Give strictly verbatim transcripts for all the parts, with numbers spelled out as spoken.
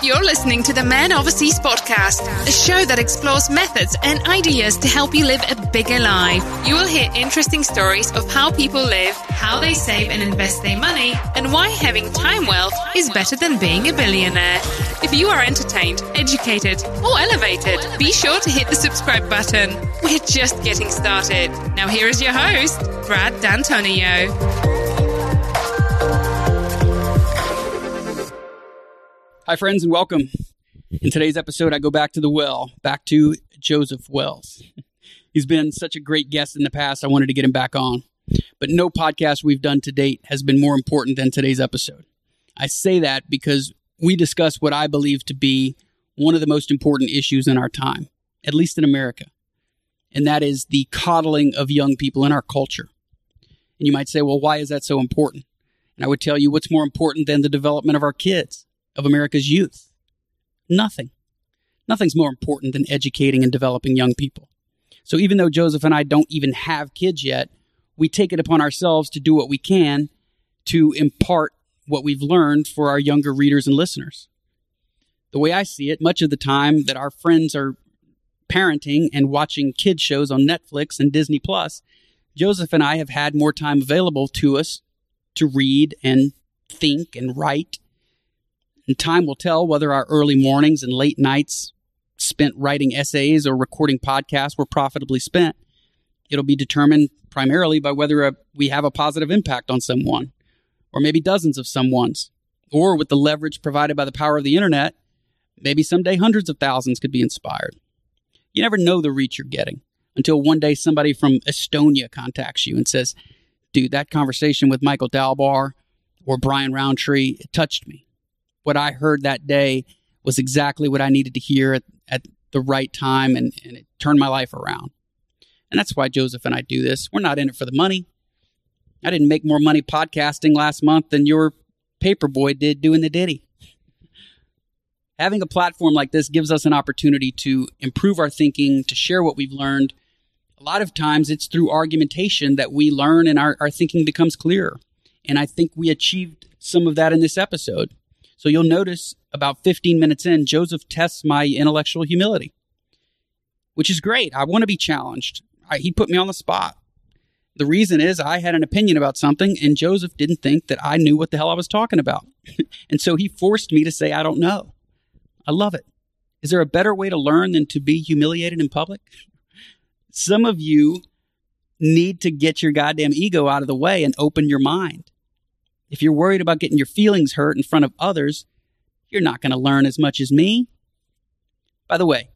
You're listening to the Man Overseas podcast, a show that explores methods and ideas to help you live a bigger life. You will hear interesting stories of how people live, how they save and invest their money, and why having time wealth is better than being a billionaire. If you are entertained, educated, or elevated, be sure to hit the subscribe button. We're just getting started. Now here is your host, Brad D'Antonio. Hi, friends, and welcome. In today's episode, I go back to the well, back to Joseph Wells. He's been such a great guest in the past, I wanted to get him back on. But no podcast we've done to date has been more important than today's episode. I say that because we discuss what I believe to be one of the most important issues in our time, at least in America, and that is the coddling of young people in our culture. And you might say, well, why is that so important? And I would tell you what's more important than the development of our kids, of America's youth? Nothing. Nothing's more important than educating and developing young people. So even though Joseph and I don't even have kids yet, we take it upon ourselves to do what we can to impart what we've learned for our younger readers and listeners. The way I see it, much of the time that our friends are parenting and watching kid shows on Netflix and Disney Plus, Joseph and I have had more time available to us to read and think and write. And time will tell whether our early mornings and late nights spent writing essays or recording podcasts were profitably spent. It'll be determined primarily by whether a, we have a positive impact on someone, or maybe dozens of someones, or with the leverage provided by the power of the internet, maybe someday hundreds of thousands could be inspired. You never know the reach you're getting until one day somebody from Estonia contacts you and says, dude, that conversation with Michael Dalbar or Brian Roundtree, it touched me. What I heard that day was exactly what I needed to hear at, at the right time, and, and it turned my life around. And that's why Joseph and I do this. We're not in it for the money. I didn't make more money podcasting last month than your paperboy did doing the ditty. Having a platform like this gives us an opportunity to improve our thinking, to share what we've learned. A lot of times it's through argumentation that we learn and our, our thinking becomes clearer. And I think we achieved some of that in this episode. So you'll notice about fifteen minutes in, Joseph tests my intellectual humility, which is great. I want to be challenged. I, he put me on the spot. The reason is I had an opinion about something, and Joseph didn't think that I knew what the hell I was talking about. And so he forced me to say, I don't know. I love it. Is there a better way to learn than to be humiliated in public? Some of you need to get your goddamn ego out of the way and open your mind. If you're worried about getting your feelings hurt in front of others, you're not going to learn as much as me. By the way,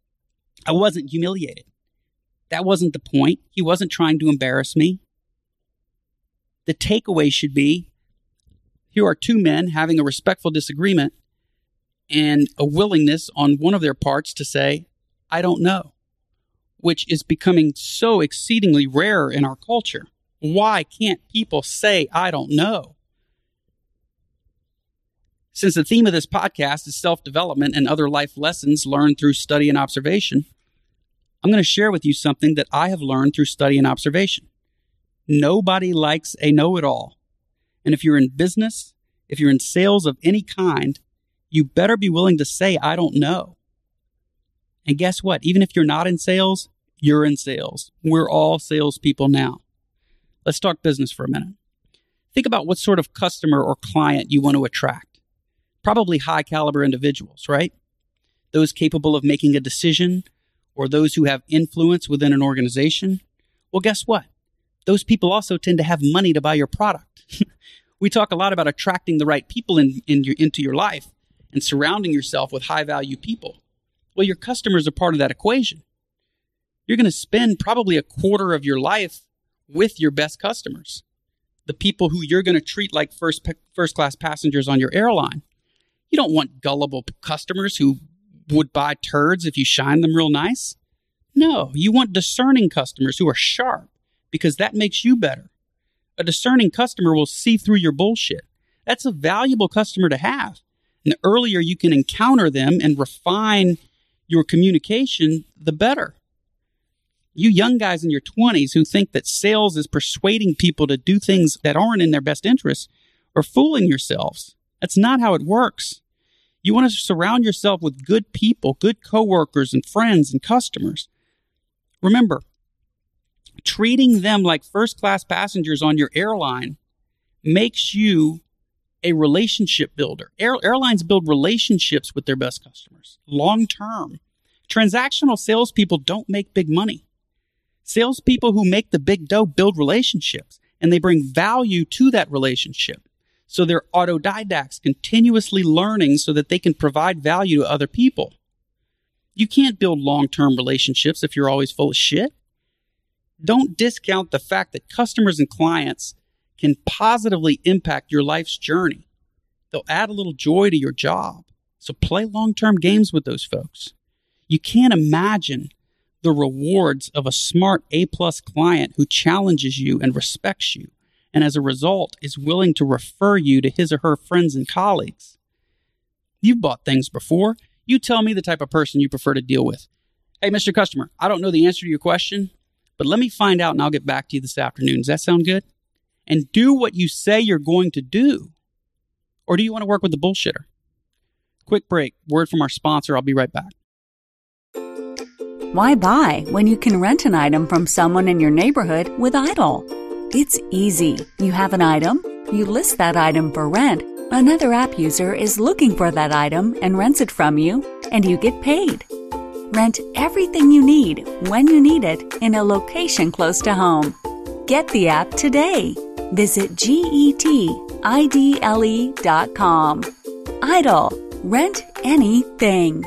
I wasn't humiliated. That wasn't the point. He wasn't trying to embarrass me. The takeaway should be, here are two men having a respectful disagreement and a willingness on one of their parts to say, I don't know, which is becoming so exceedingly rare in our culture. Why can't people say, I don't know? Since the theme of this podcast is self-development and other life lessons learned through study and observation, I'm going to share with you something that I have learned through study and observation. Nobody likes a know-it-all. And if you're in business, if you're in sales of any kind, you better be willing to say, I don't know. And guess what? Even if you're not in sales, you're in sales. We're all salespeople now. Let's talk business for a minute. Think about what sort of customer or client you want to attract. Probably high caliber individuals, right? Those capable of making a decision, or those who have influence within an organization. Well, guess what? Those people also tend to have money to buy your product. We talk a lot about attracting the right people in, in your, into your life and surrounding yourself with high value people. Well, your customers are part of that equation. You're going to spend probably a quarter of your life with your best customers, the people who you're going to treat like first first class passengers on your airline. You don't want gullible customers who would buy turds if you shine them real nice. No, you want discerning customers who are sharp, because that makes you better. A discerning customer will see through your bullshit. That's a valuable customer to have. And the earlier you can encounter them and refine your communication, the better. You young guys in your twenties who think that sales is persuading people to do things that aren't in their best interest are fooling yourselves. That's not how it works. You want to surround yourself with good people, good coworkers and friends and customers. Remember, treating them like first-class passengers on your airline makes you a relationship builder. Air, airlines build relationships with their best customers, long-term. Transactional salespeople don't make big money. Salespeople who make the big dough build relationships, and they bring value to that relationship. So they're autodidacts, continuously learning so that they can provide value to other people. You can't build long-term relationships if you're always full of shit. Don't discount the fact that customers and clients can positively impact your life's journey. They'll add a little joy to your job. So play long-term games with those folks. You can't imagine the rewards of a smart A-plus client who challenges you and respects you, and as a result is willing to refer you to his or her friends and colleagues. You've bought things before. You tell me the type of person you prefer to deal with. Hey, Mister Customer, I don't know the answer to your question, but let me find out and I'll get back to you this afternoon. Does that sound good? And do what you say you're going to do. Or do you want to work with the bullshitter? Quick break. Word from our sponsor. I'll be right back. Why buy when you can rent an item from someone in your neighborhood with Idle? It's easy. You have an item, you list that item for rent, another app user is looking for that item and rents it from you, and you get paid. Rent everything you need when you need it in a location close to home. Get the app today. Visit G E T I D L E dot com. Idle. Rent anything.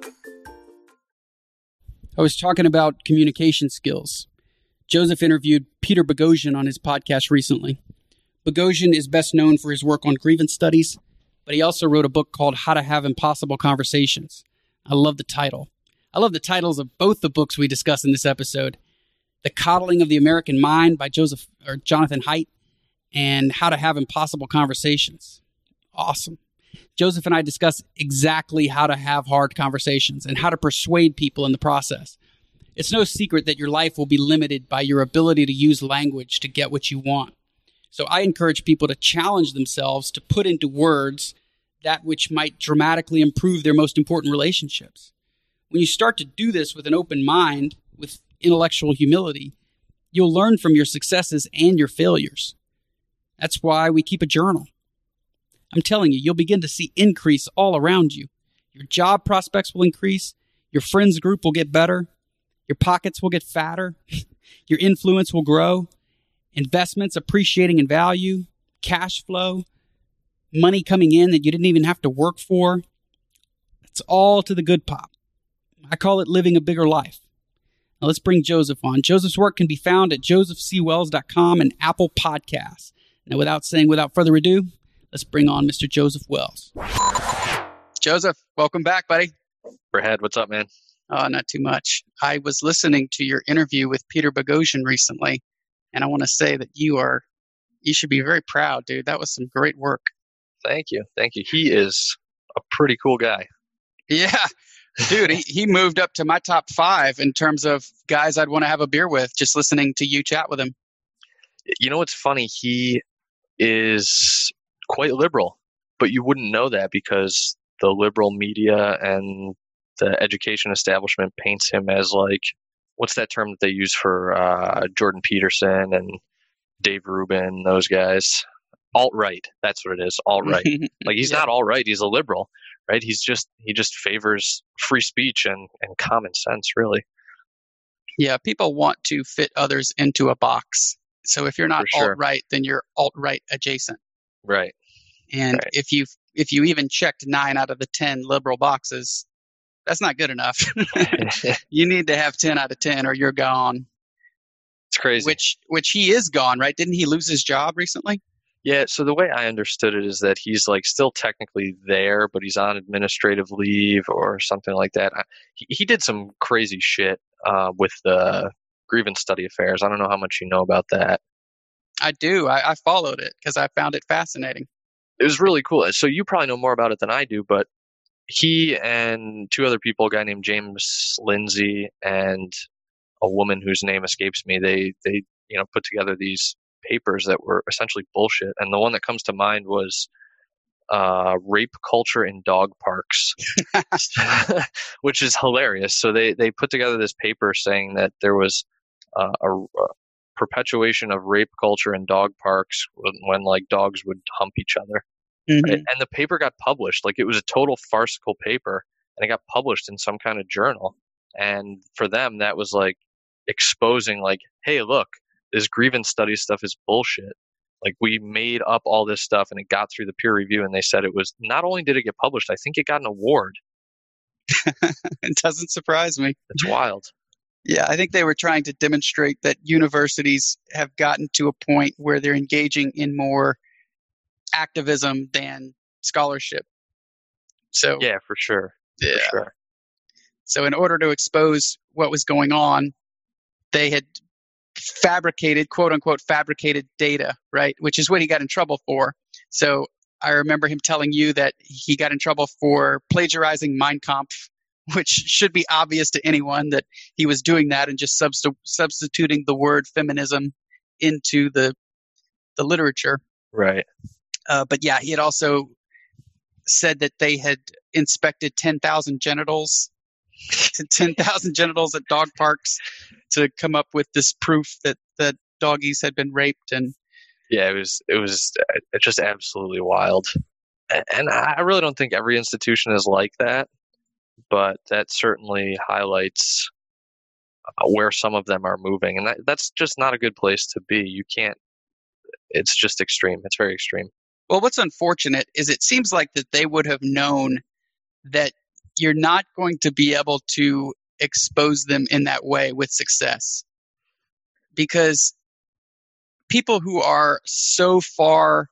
I was talking about communication skills. Joseph interviewed Peter Boghossian on his podcast recently. Boghossian is best known for his work on grievance studies, but he also wrote a book called How to Have Impossible Conversations. I love the title. I love the titles of both the books we discuss in this episode. The Coddling of the American Mind by Joseph or Jonathan Haidt, and How to Have Impossible Conversations. Awesome. Joseph and I discuss exactly how to have hard conversations and how to persuade people in the process. It's no secret that your life will be limited by your ability to use language to get what you want. So I encourage people to challenge themselves to put into words that which might dramatically improve their most important relationships. When you start to do this with an open mind, with intellectual humility, you'll learn from your successes and your failures. That's why we keep a journal. I'm telling you, you'll begin to see increase all around you. Your job prospects will increase. Your friends group will get better. Your pockets will get fatter. Your influence will grow. Investments appreciating in value. Cash flow. Money coming in that you didn't even have to work for. It's all to the good pop. I call it living a bigger life. Now let's bring Joseph on. Joseph's work can be found at joseph c wells dot com and Apple Podcasts. Now without saying, without further ado, let's bring on Mister Joseph Wells. Joseph, welcome back, buddy. Brad, what's up, man? Oh, not too much. I was listening to your interview with Peter Boghossian recently, and I want to say that you are, you should be very proud, dude. That was some great work. Thank you. Thank you. He is a pretty cool guy. Yeah. Dude, he, he moved up to my top five in terms of guys I'd want to have a beer with just listening to you chat with him. You know what's funny? He is quite liberal, but you wouldn't know that because the liberal media and the education establishment paints him as like, what's that term that they use for uh, Jordan Peterson and Dave Rubin, those guys? Alt-right. That's what it is. Alt-right. Like he's yeah. not alt-right. He's a liberal, right? He's just, he just favors free speech and, and common sense, really. Yeah. People want to fit others into a box. So if you're not sure. alt-right, then you're alt-right adjacent. Right. And right. if you if you even checked nine out of the ten liberal boxes, that's not good enough. You need to have ten out of ten or you're gone. It's crazy. Which which he is gone, right? Didn't he lose his job recently? Yeah, so the way I understood it is that he's like still technically there, but he's on administrative leave or something like that. He, he did some crazy shit uh, with the grievance study affairs. I don't know how much you know about that. I do. I, I followed it because I found it fascinating. It was really cool. So you probably know more about it than I do, but he and two other people, a guy named James Lindsay and a woman whose name escapes me, they, they you know, put together these papers that were essentially bullshit. And the one that comes to mind was uh, rape culture in dog parks, which is hilarious. So they, they put together this paper saying that there was uh, a, a perpetuation of rape culture in dog parks when, when like dogs would hump each other. Mm-hmm. Right? And the paper got published. Like, it was a total farcical paper, and it got published in some kind of journal. And for them, that was like exposing, like, hey, look, this grievance study stuff is bullshit. Like, we made up all this stuff, and it got through the peer review, and they said it was, not only did it get published, I think it got an award. It doesn't surprise me. It's wild. Yeah, I think they were trying to demonstrate that universities have gotten to a point where they're engaging in more activism than scholarship. So yeah, for sure. Yeah. For sure. So in order to expose what was going on, they had fabricated, quote unquote, fabricated data, right? Which is what he got in trouble for. So I remember him telling you that he got in trouble for plagiarizing Mein Kampf, which should be obvious to anyone that he was doing that and just subst- substituting the word feminism into the the literature. Right. Uh, but yeah, he had also said that they had inspected ten thousand genitals, ten thousand genitals at dog parks to come up with this proof that that doggies had been raped. And yeah, it was it was just absolutely wild. And I really don't think every institution is like that, but that certainly highlights where some of them are moving, and that, that's just not a good place to be. You can't. It's just extreme. It's very extreme. Well, what's unfortunate is it seems like that they would have known that you're not going to be able to expose them in that way with success, because people who are so far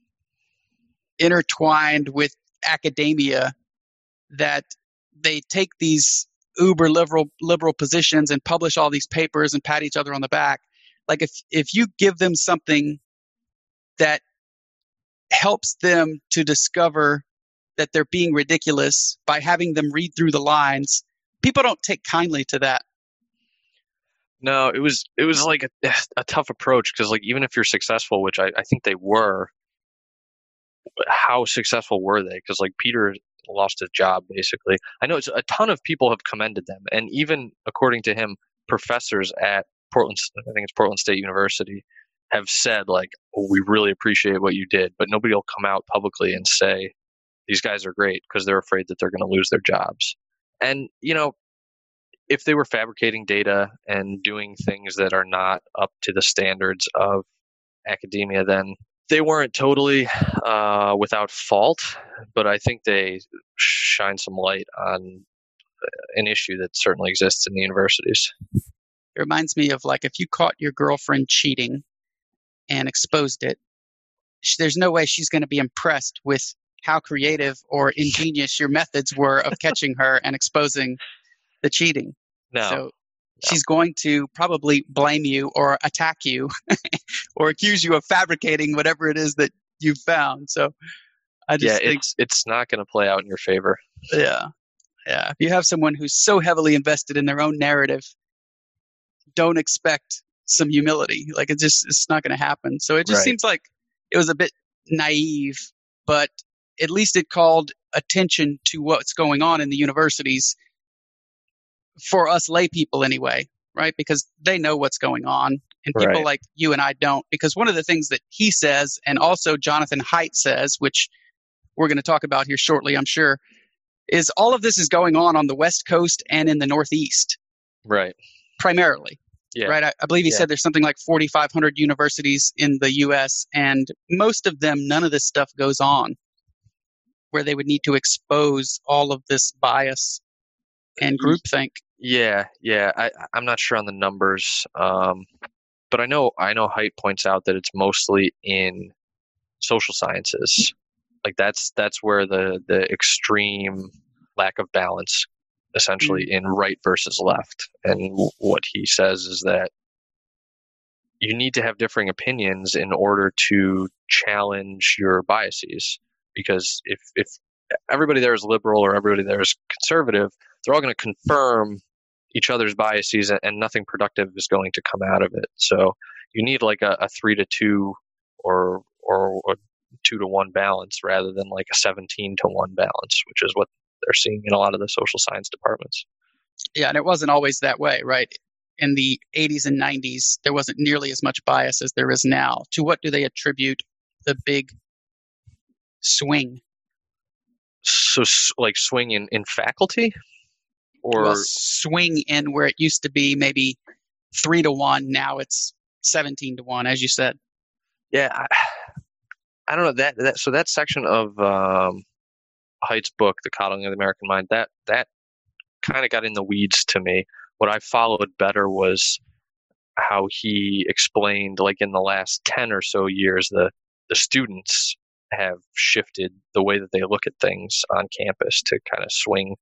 intertwined with academia that they take these uber liberal liberal positions and publish all these papers and pat each other on the back. Like if if you give them something that helps them to discover that they're being ridiculous by having them read through the lines, people don't take kindly to that. No, it was it was like a, a tough approach, because like even if you're successful, which I, I think they were, how successful were they? Because like Peter lost his job basically. I know it's a ton of people have commended them, and even according to him, professors at Portland, I think it's Portland State University, have said like, oh, we really appreciate what you did, but nobody will come out publicly and say these guys are great because they're afraid that they're going to lose their jobs. And you know, if they were fabricating data and doing things that are not up to the standards of academia, then they weren't totally uh, without fault, but I think they shine some light on an issue that certainly exists in the universities. It reminds me of like if you caught your girlfriend cheating and exposed it, there's no way she's going to be impressed with how creative or ingenious your methods were of catching her and exposing the cheating. No. So no. she's going to probably blame you or attack you or accuse you of fabricating whatever it is that you've found. So I just yeah, think it's it's not going to play out in your favor. Yeah. Yeah. If you have someone who's so heavily invested in their own narrative, don't expect some humility. Like it just, it's not going to happen. So it just Right. seems like it was a bit naive, but at least it called attention to what's going on in the universities for us lay people anyway, right? Because they know what's going on, and people Right. like you and I don't. Because one of the things that he says, and also Jonathan Haidt says, which we're going to talk about here shortly, I'm sure, is all of this is going on on the West Coast and in the Northeast, Right. primarily. Yeah. Right. I, I believe he Yeah. said there's something like forty-five hundred universities in the U S, and most of them, none of this stuff goes on where they would need to expose all of this bias and groupthink. Yeah, yeah. I, I'm not sure on the numbers, um, but I know I know Haidt points out that it's mostly in social sciences. Like that's that's where the the extreme lack of balance, essentially, Mm. in right versus left. And w- what he says is that you need to have differing opinions in order to challenge your biases. Because if if everybody there is liberal or everybody there is conservative, they're all going to confirm each other's biases, and, and nothing productive is going to come out of it. So you need like a, a three to two or or, or two to one balance rather than like a seventeen to one balance, which is what they're seeing in a lot of the social science departments. Yeah, and it wasn't always that way, right? In the eighties and nineties, there wasn't nearly as much bias as there is now. To what do they attribute the big swing? So, like swing in, in faculty? Or well, swing in where it used to be maybe three to one, now it's seventeen to one, as you said. Yeah, I, I don't know that that. So that section of um, Haidt's book, The Coddling of the American Mind, that that kind of got in the weeds to me. What I followed better was how he explained, like in the last ten or so years, the the students have shifted the way that they look at things on campus to kind of swing.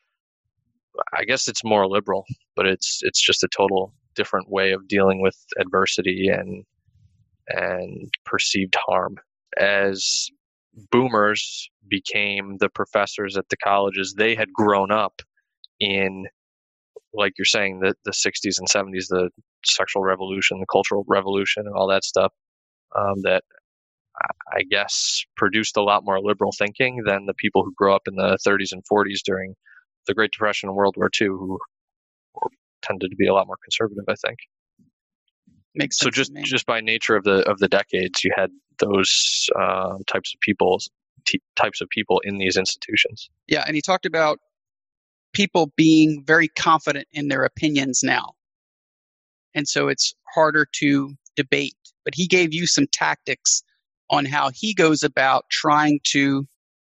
I guess it's more liberal, but it's it's just a total different way of dealing with adversity and and perceived harm. As boomers became the professors at the colleges, they had grown up in, like you're saying, the, the sixties and seventies, the sexual revolution, the cultural revolution, and all that stuff, um, that I guess produced a lot more liberal thinking than the people who grew up in the thirties and forties during the Great Depression and World War Two, who tended to be a lot more conservative, I think. Makes so sense. just to me. just by nature of the of the decades, you had those uh, types of people t- types of people in these institutions. Yeah, and he talked about people being very confident in their opinions now, and so it's harder to debate. But he gave you some tactics on how he goes about trying to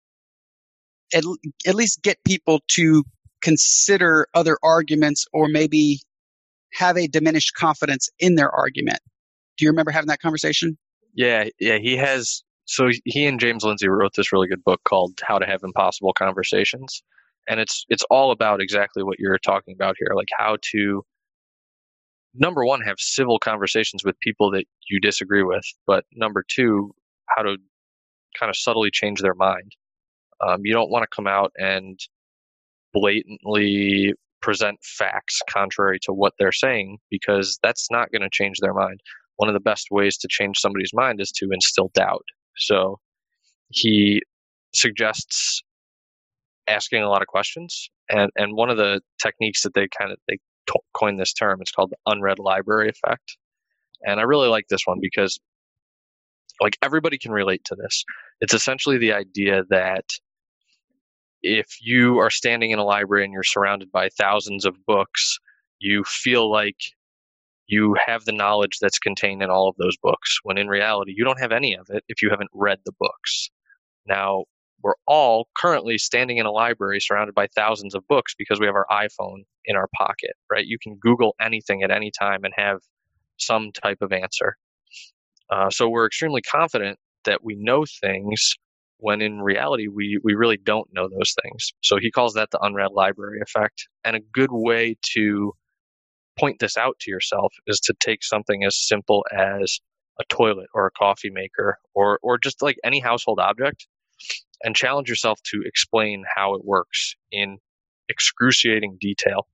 at, at least get people to consider other arguments, or maybe have a diminished confidence in their argument. Do you remember having that conversation? Yeah, yeah, he has. So he and James Lindsay wrote this really good book called How to Have Impossible Conversations. And it's it's all about exactly what you're talking about here, like how to, number one, have civil conversations with people that you disagree with, but number two, how to kind of subtly change their mind. Um, you don't want to come out and blatantly present facts contrary to what they're saying, because that's not going to change their mind. One of the best ways to change somebody's mind is to instill doubt. So he suggests asking a lot of questions, and and one of the techniques that they kind of they to- coined this term, it's called the unread library effect. And I really like this one because, like, everybody can relate to this. It's essentially the idea that if you are standing in a library and you're surrounded by thousands of books, you feel like you have the knowledge that's contained in all of those books, when in reality, you don't have any of it if you haven't read the books. Now, we're all currently standing in a library surrounded by thousands of books because we have our iPhone in our pocket, right? You can Google anything at any time and have some type of answer. Uh, so we're extremely confident that we know things when in reality, we, we really don't know those things. So he calls that the unread library effect. And a good way to point this out to yourself is to take something as simple as a toilet or a coffee maker, or or just like any household object, and challenge yourself to explain how it works in excruciating detail.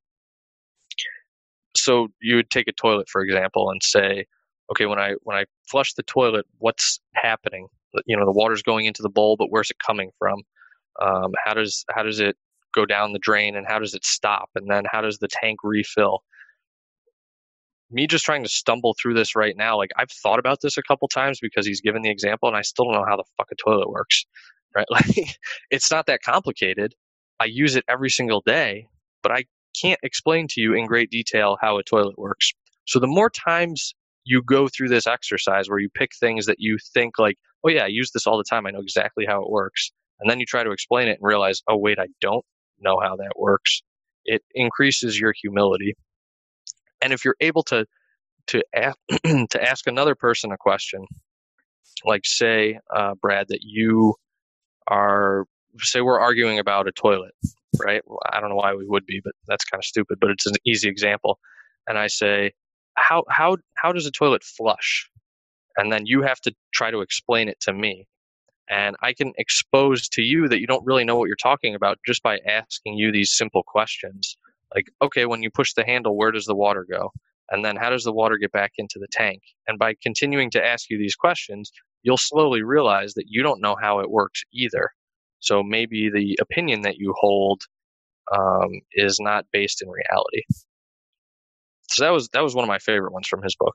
So you would take a toilet, for example, and say, okay, when I when I flush the toilet, what's happening? You know, the water's going into the bowl, but where's it coming from? Um, how does how does it go down the drain, and how does it stop? And then how does the tank refill? Me just trying to stumble through this right now, like, I've thought about this a couple times because he's given the example, and I still don't know how the fuck a toilet works, right? Like, it's not that complicated. I use it every single day, but I can't explain to you in great detail how a toilet works. So the more times you go through this exercise where you pick things that you think like, oh yeah, I use this all the time, I know exactly how it works, and then you try to explain it and realize, oh wait, I don't know how that works, it increases your humility. And if you're able to to ask, to ask another person a question, like say, uh, Brad, that you are, say we're arguing about a toilet, right? Well, I don't know why we would be, but that's kind of stupid, but it's an easy example. And I say, how how how does a toilet flush? And then you have to try to explain it to me. And I can expose to you that you don't really know what you're talking about just by asking you these simple questions. Like, okay, when you push the handle, where does the water go? And then how does the water get back into the tank? And by continuing to ask you these questions, you'll slowly realize that you don't know how it works either. So maybe the opinion that you hold um, is not based in reality. So that was that was one of my favorite ones from his book.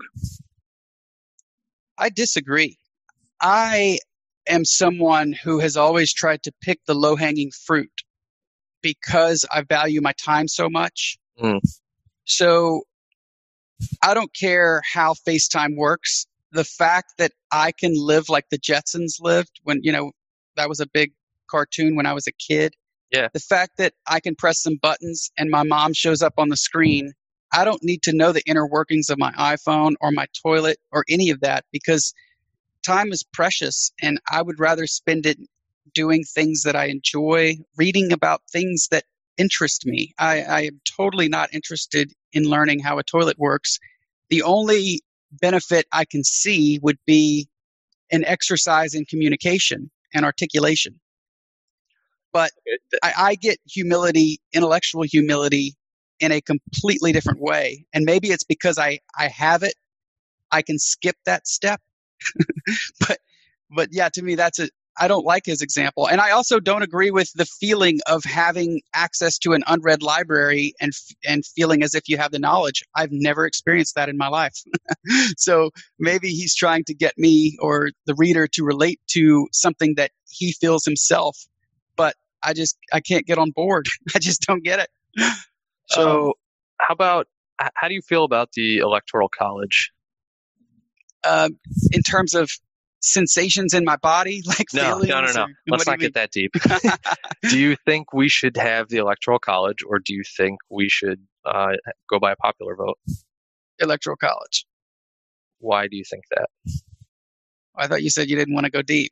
I disagree. I am someone who has always tried to pick the low-hanging fruit because I value my time so much. Mm. So I don't care how FaceTime works. The fact that I can live like the Jetsons lived when, you know, that was a big cartoon when I was a kid. Yeah. The fact that I can press some buttons and my mom shows up on the screen. I don't need to know the inner workings of my iPhone or my toilet or any of that because time is precious and I would rather spend it doing things that I enjoy, reading about things that interest me. I, I am totally not interested in learning how a toilet works. The only benefit I can see would be an exercise in communication and articulation. But I, I get humility, intellectual humility, in a completely different way. And maybe it's because I, I have it. I can skip that step. but but yeah, to me, that's a, I don't like his example. And I also don't agree with the feeling of having access to an unread library and and feeling as if you have the knowledge. I've never experienced that in my life. So maybe he's trying to get me or the reader to relate to something that he feels himself. But I just, I can't get on board. I just don't get it. So um, how about, how do you feel about the Electoral College? Uh, in terms of sensations in my body, like no, feelings? No, no, no, or, Let's not get that deep. Do you think we should have the Electoral College, or do you think we should uh, go by a popular vote? Electoral College. Why do you think that? I thought you said you didn't want to go deep.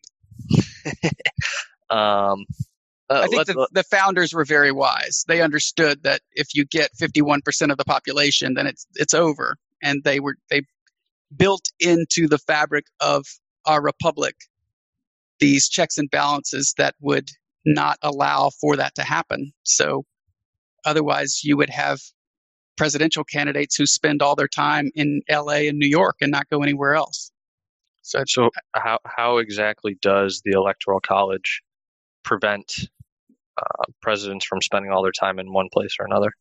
um, uh, I think the, the founders were very wise. They understood that if you get fifty-one percent of the population, then it's it's over. And they were they built into the fabric of our republic these checks and balances that would not allow for that to happen. So otherwise you would have presidential candidates who spend all their time in L A and New York and not go anywhere else. So, so how how exactly does the Electoral College prevent uh, presidents from spending all their time in one place or another?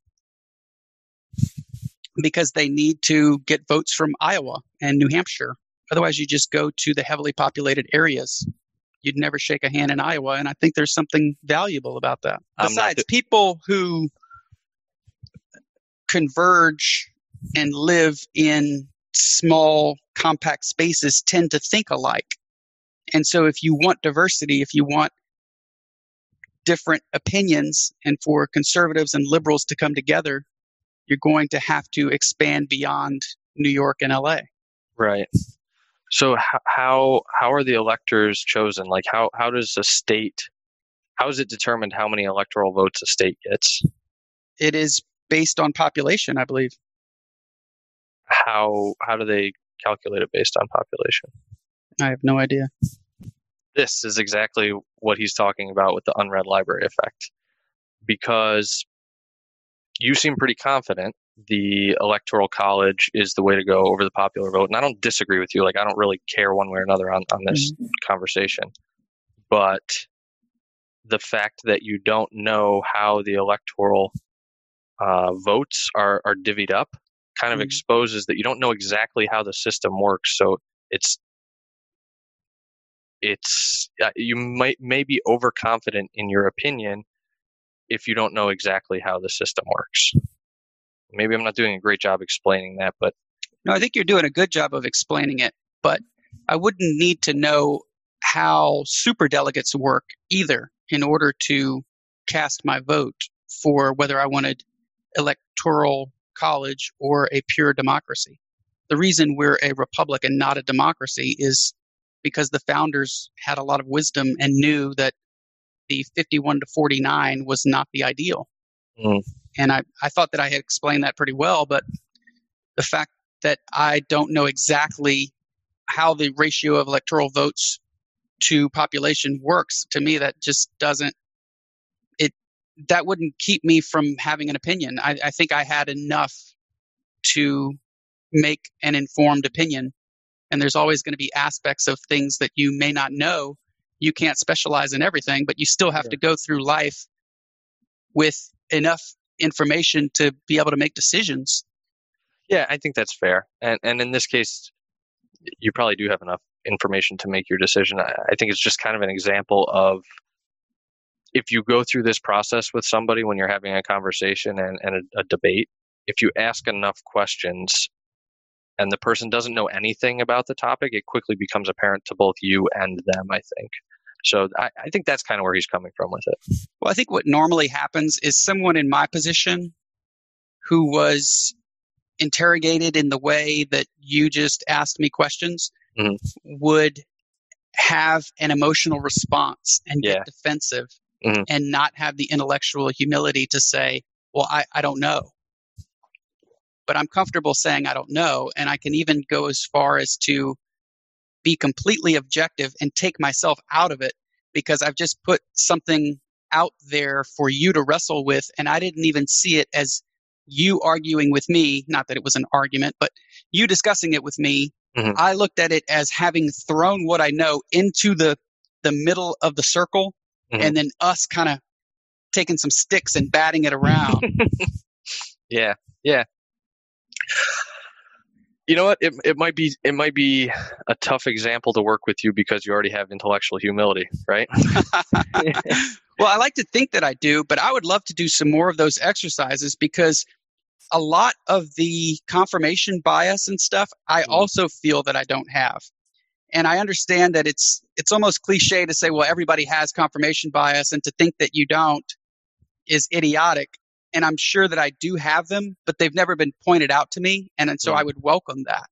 Because they need to get votes from Iowa and New Hampshire. Otherwise, you just go to the heavily populated areas. You'd never shake a hand in Iowa, and I think there's something valuable about that. Besides, th- people who converge and live in small, compact spaces tend to think alike. And so if you want diversity, if you want different opinions, and for conservatives and liberals to come together, you're going to have to expand beyond New York and L A. Right. So how how, how are the electors chosen? Like how, how does a state, how is it determined how many electoral votes a state gets? It is based on population, I believe. How how do they calculate it based on population? I have no idea. This is exactly what he's talking about with the unread library effect. Because you seem pretty confident the Electoral College is the way to go over the popular vote. And I don't disagree with you. Like, I don't really care one way or another on, on this mm-hmm. conversation. But the fact that you don't know how the electoral uh, votes are, are divvied up kind of mm-hmm. exposes that you don't know exactly how the system works. So it's, it's uh, you might may be overconfident in your opinion if you don't know exactly how the system works. Maybe I'm not doing a great job explaining that, but no, I think you're doing a good job of explaining it. But I wouldn't need to know how superdelegates work either in order to cast my vote for whether I wanted electoral college or a pure democracy. The reason we're a republic and not a democracy is because the founders had a lot of wisdom and knew that the fifty-one to forty-nine was not the ideal. Mm. And I, I thought that I had explained that pretty well, but the fact that I don't know exactly how the ratio of electoral votes to population works, to me, that just doesn't, it, that wouldn't keep me from having an opinion. I, I think I had enough to make an informed opinion And there's always going to be aspects of things that you may not know. You can't specialize in everything, but you still have Sure. to go through life with enough information to be able to make decisions. Yeah, I think that's fair. And and in this case, you probably do have enough information to make your decision. I, I think it's just kind of an example of if you go through this process with somebody when you're having a conversation and, and a, a debate, if you ask enough questions and the person doesn't know anything about the topic, it quickly becomes apparent to both you and them, I think. So I, I think that's kind of where he's coming from with it. Well, I think what normally happens is someone in my position who was interrogated in the way that you just asked me questions Mhm. would have an emotional response and get Yeah. defensive Mhm. and not have the intellectual humility to say, well, I, I don't know. But I'm comfortable saying I don't know. And I can even go as far as to be completely objective and take myself out of it because I've just put something out there for you to wrestle with. And I didn't even see it as you arguing with me. Not that it was an argument, but you discussing it with me. Mhm. I looked at it as having thrown what I know into the, the middle of the circle Mhm. and then us kind of taking some sticks and batting it around. Yeah, yeah. You know what? It it might be it might be a tough example to work with you because you already have intellectual humility, right? Well, I like to think that I do, but I would love to do some more of those exercises because a lot of the confirmation bias and stuff, I Mhm. also feel that I don't have. And I understand that it's it's almost cliche to say, well, everybody has confirmation bias, and to think that you don't is idiotic. And I'm sure that I do have them, but they've never been pointed out to me. And, and so Mhm. I would welcome that.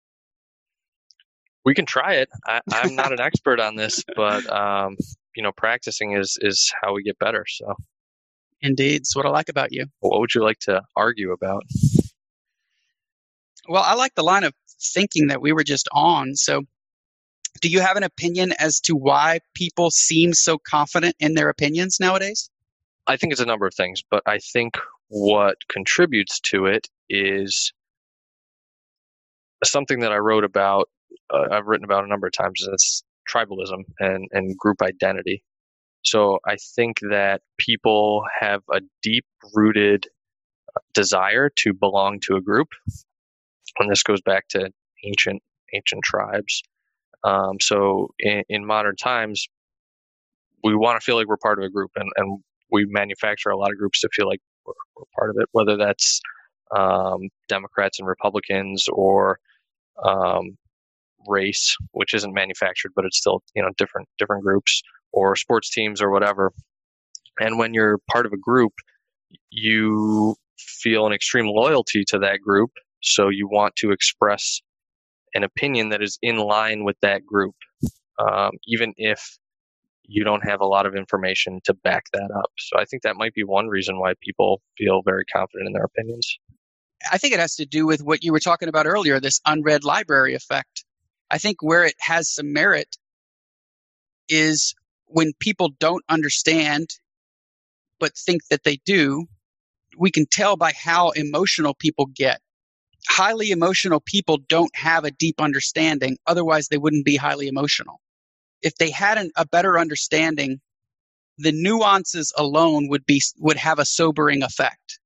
We can try it. I, I'm not an expert on this, but um, you know, practicing is is how we get better. So, Indeed. It's what I like about you. what would you like to argue about? Well, I like the line of thinking that we were just on. So do you have an opinion as to why people seem so confident in their opinions nowadays? I think it's a number of things, but I think what contributes to it is something that I wrote about. Uh, I've written about a number of times. And it's tribalism and, and group identity. So I think that people have a deep-rooted desire to belong to a group, and this goes back to ancient ancient tribes. Um, so in, in modern times, we want to feel like we're part of a group, and, and we manufacture a lot of groups to feel like we're, we're part of it, whether that's um, Democrats and Republicans or um, race, which isn't manufactured, but it's still, you know, different different groups, or sports teams or whatever. And when you're part of a group, you feel an extreme loyalty to that group, so you want to express an opinion that is in line with that group, um, even if you don't have a lot of information to back that up. So I think that might be one reason why people feel very confident in their opinions. I think it has to do with what you were talking about earlier, this unread library effect. I think where it has some merit is when people don't understand but think that they do. We can tell by how emotional people get. Highly emotional people don't have a deep understanding. Otherwise, they wouldn't be highly emotional. If they had an, a better understanding, the nuances alone would be would have a sobering effect.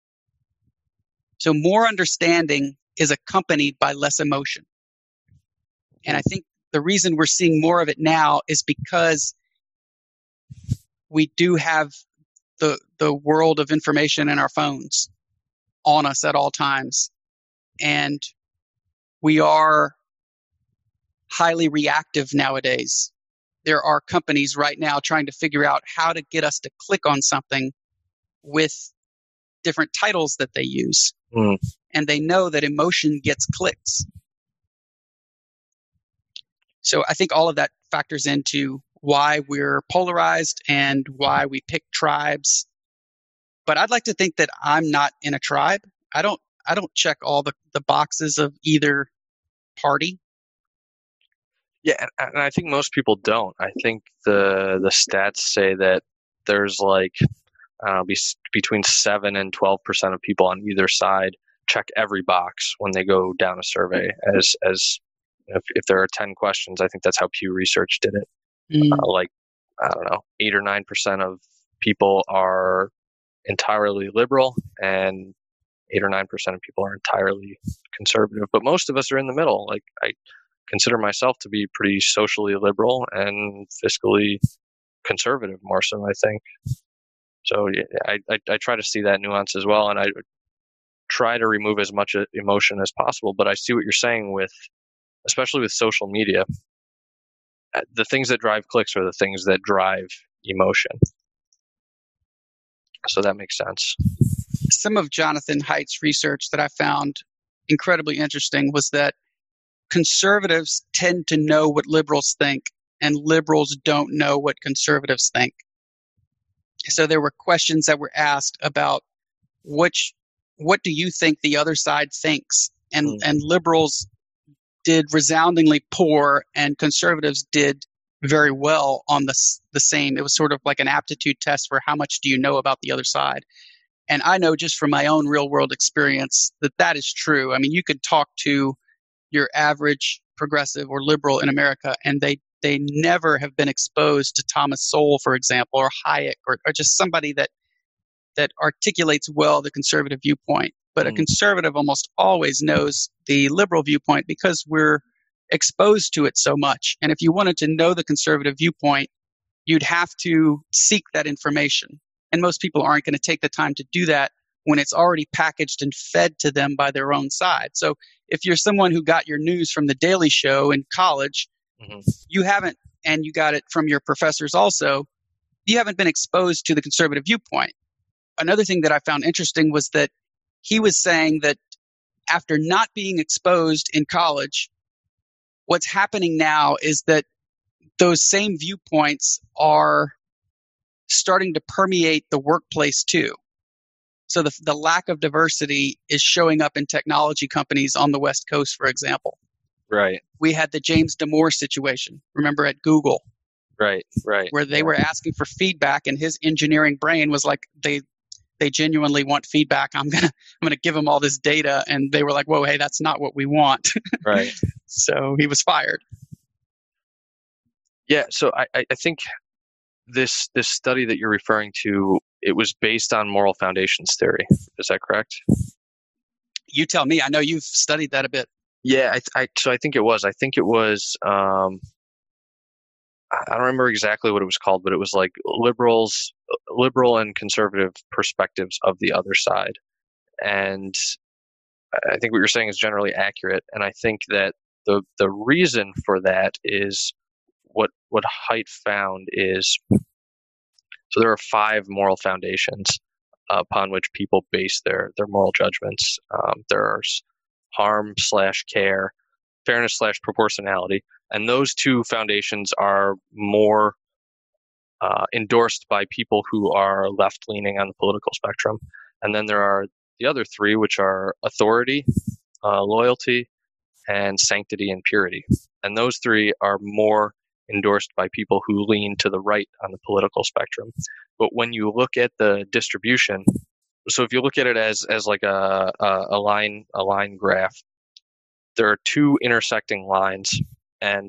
So more understanding is accompanied by less emotion. And I think the reason we're seeing more of it now is because we do have the the world of information in our phones on us at all times. And we are highly reactive nowadays. There are companies right now trying to figure out how to get us to click on something with different titles that they use. Mm. And they know that emotion gets clicks. So I think all of that factors into why we're polarized and why we pick tribes. But I'd like to think that I'm not in a tribe. I don't I don't check all the, the boxes of either party. Yeah, and I think most people don't. I think the the stats say that there's like uh, be, between seven and twelve percent of people on either side check every box when they go down a survey as as If, if there are ten questions, I think that's how Pew Research did it. Mm. Uh, like, I don't know, eight or nine percent of people are entirely liberal, and eight or nine percent of people are entirely conservative. But most of us are in the middle. Like, I consider myself to be pretty socially liberal and fiscally conservative, more so, I think. So yeah, I, I, I try to see that nuance as well, and I try to remove as much emotion as possible. But I see what you're saying with, especially with social media, the things that drive clicks are the things that drive emotion. So that makes sense. Some of Jonathan Haidt's research that I found incredibly interesting was that conservatives tend to know what liberals think, and liberals don't know what conservatives think. So there were questions that were asked about which, what do you think the other side thinks? And, mm. and liberals did resoundingly poor, and conservatives did very well on the, the same. It was sort of like an aptitude test for how much do you know about the other side. And I know just from my own real world experience that that is true. I mean, you could talk to your average progressive or liberal in America, and they, they never have been exposed to Thomas Sowell, for example, or Hayek, or, or just somebody that, that articulates well the conservative viewpoint. But mm. a conservative almost always knows the liberal viewpoint because we're exposed to it so much. And if you wanted to know the conservative viewpoint, you'd have to seek that information. And most people aren't going to take the time to do that when it's already packaged and fed to them by their own side. So if you're someone who got your news from The Daily Show in college, mm-hmm. you haven't, and you got it from your professors also, you haven't been exposed to the conservative viewpoint. Another thing that I found interesting was that he was saying that after not being exposed in college, what's happening now is that those same viewpoints are starting to permeate the workplace too. So the the lack of diversity is showing up in technology companies on the West Coast, for example. Right. We had the James Damore situation, remember, at Google. Right, right. Where they yeah. were asking for feedback, and his engineering brain was like, they they genuinely want feedback. I'm gonna I'm gonna give them all this data, and they were like, whoa, hey, that's not what we want. Right. So he was fired. Yeah, so I, I think this this study that you're referring to, it was based on moral foundations theory. Is that correct? You tell me. I know you've studied that a bit. Yeah, I, I so I think it was. I think it was. Um, I don't remember exactly what it was called, but it was like liberals, liberal and conservative perspectives of the other side. And I think what you're saying is generally accurate. And I think that the the reason for that is what what Haidt found is, so there are five moral foundations uh, upon which people base their their moral judgments. Um, there's harm slash care, fairness slash proportionality, and those two foundations are more uh, endorsed by people who are left leaning on the political spectrum. And then there are the other three, which are authority, uh, loyalty, and sanctity and purity. And those three are more endorsed by people who lean to the right on the political spectrum. But when you look at the distribution, so if you look at it as as like a a, a line a line graph, there are two intersecting lines, and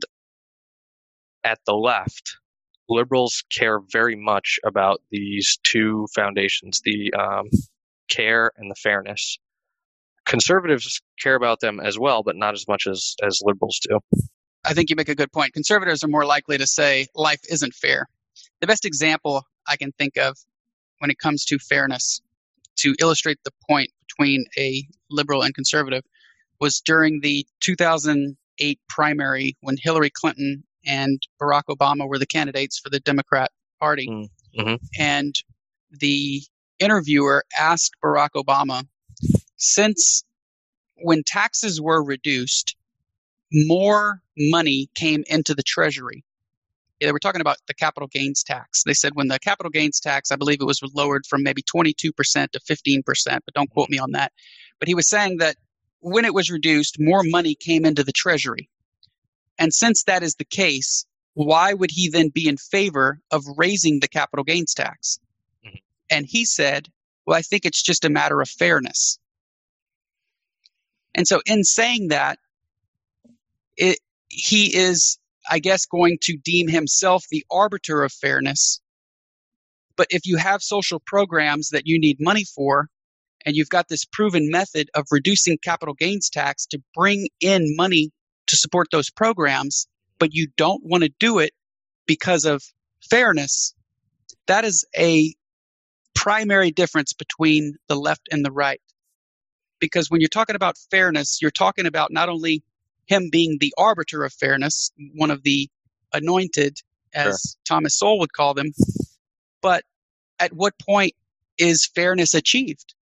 at the left, liberals care very much about these two foundations, the um, care and the fairness. Conservatives care about them as well, but not as much as as liberals do. I think you make a good point. Conservatives are more likely to say life isn't fair. The best example I can think of when it comes to fairness, to illustrate the point between a liberal and conservative, was during the two thousand eight primary when Hillary Clinton and Barack Obama were the candidates for the Democrat Party. Mm-hmm. And the interviewer asked Barack Obama, since when taxes were reduced, more money came into the Treasury. They were talking about the capital gains tax. They said when the capital gains tax, I believe it was lowered from maybe twenty-two percent to fifteen percent, but don't quote me on that. But he was saying that when it was reduced, more money came into the Treasury. And since that is the case, why would he then be in favor of raising the capital gains tax? Mm-hmm. And he said, well, I think it's just a matter of fairness. And so in saying that, it, he is, I guess, going to deem himself the arbiter of fairness. But if you have social programs that you need money for, and you've got this proven method of reducing capital gains tax to bring in money to support those programs, but you don't want to do it because of fairness, that is a primary difference between the left and the right. Because when you're talking about fairness, you're talking about not only him being the arbiter of fairness, one of the anointed, as sure. Thomas Sowell would call them, but at what point is fairness achieved?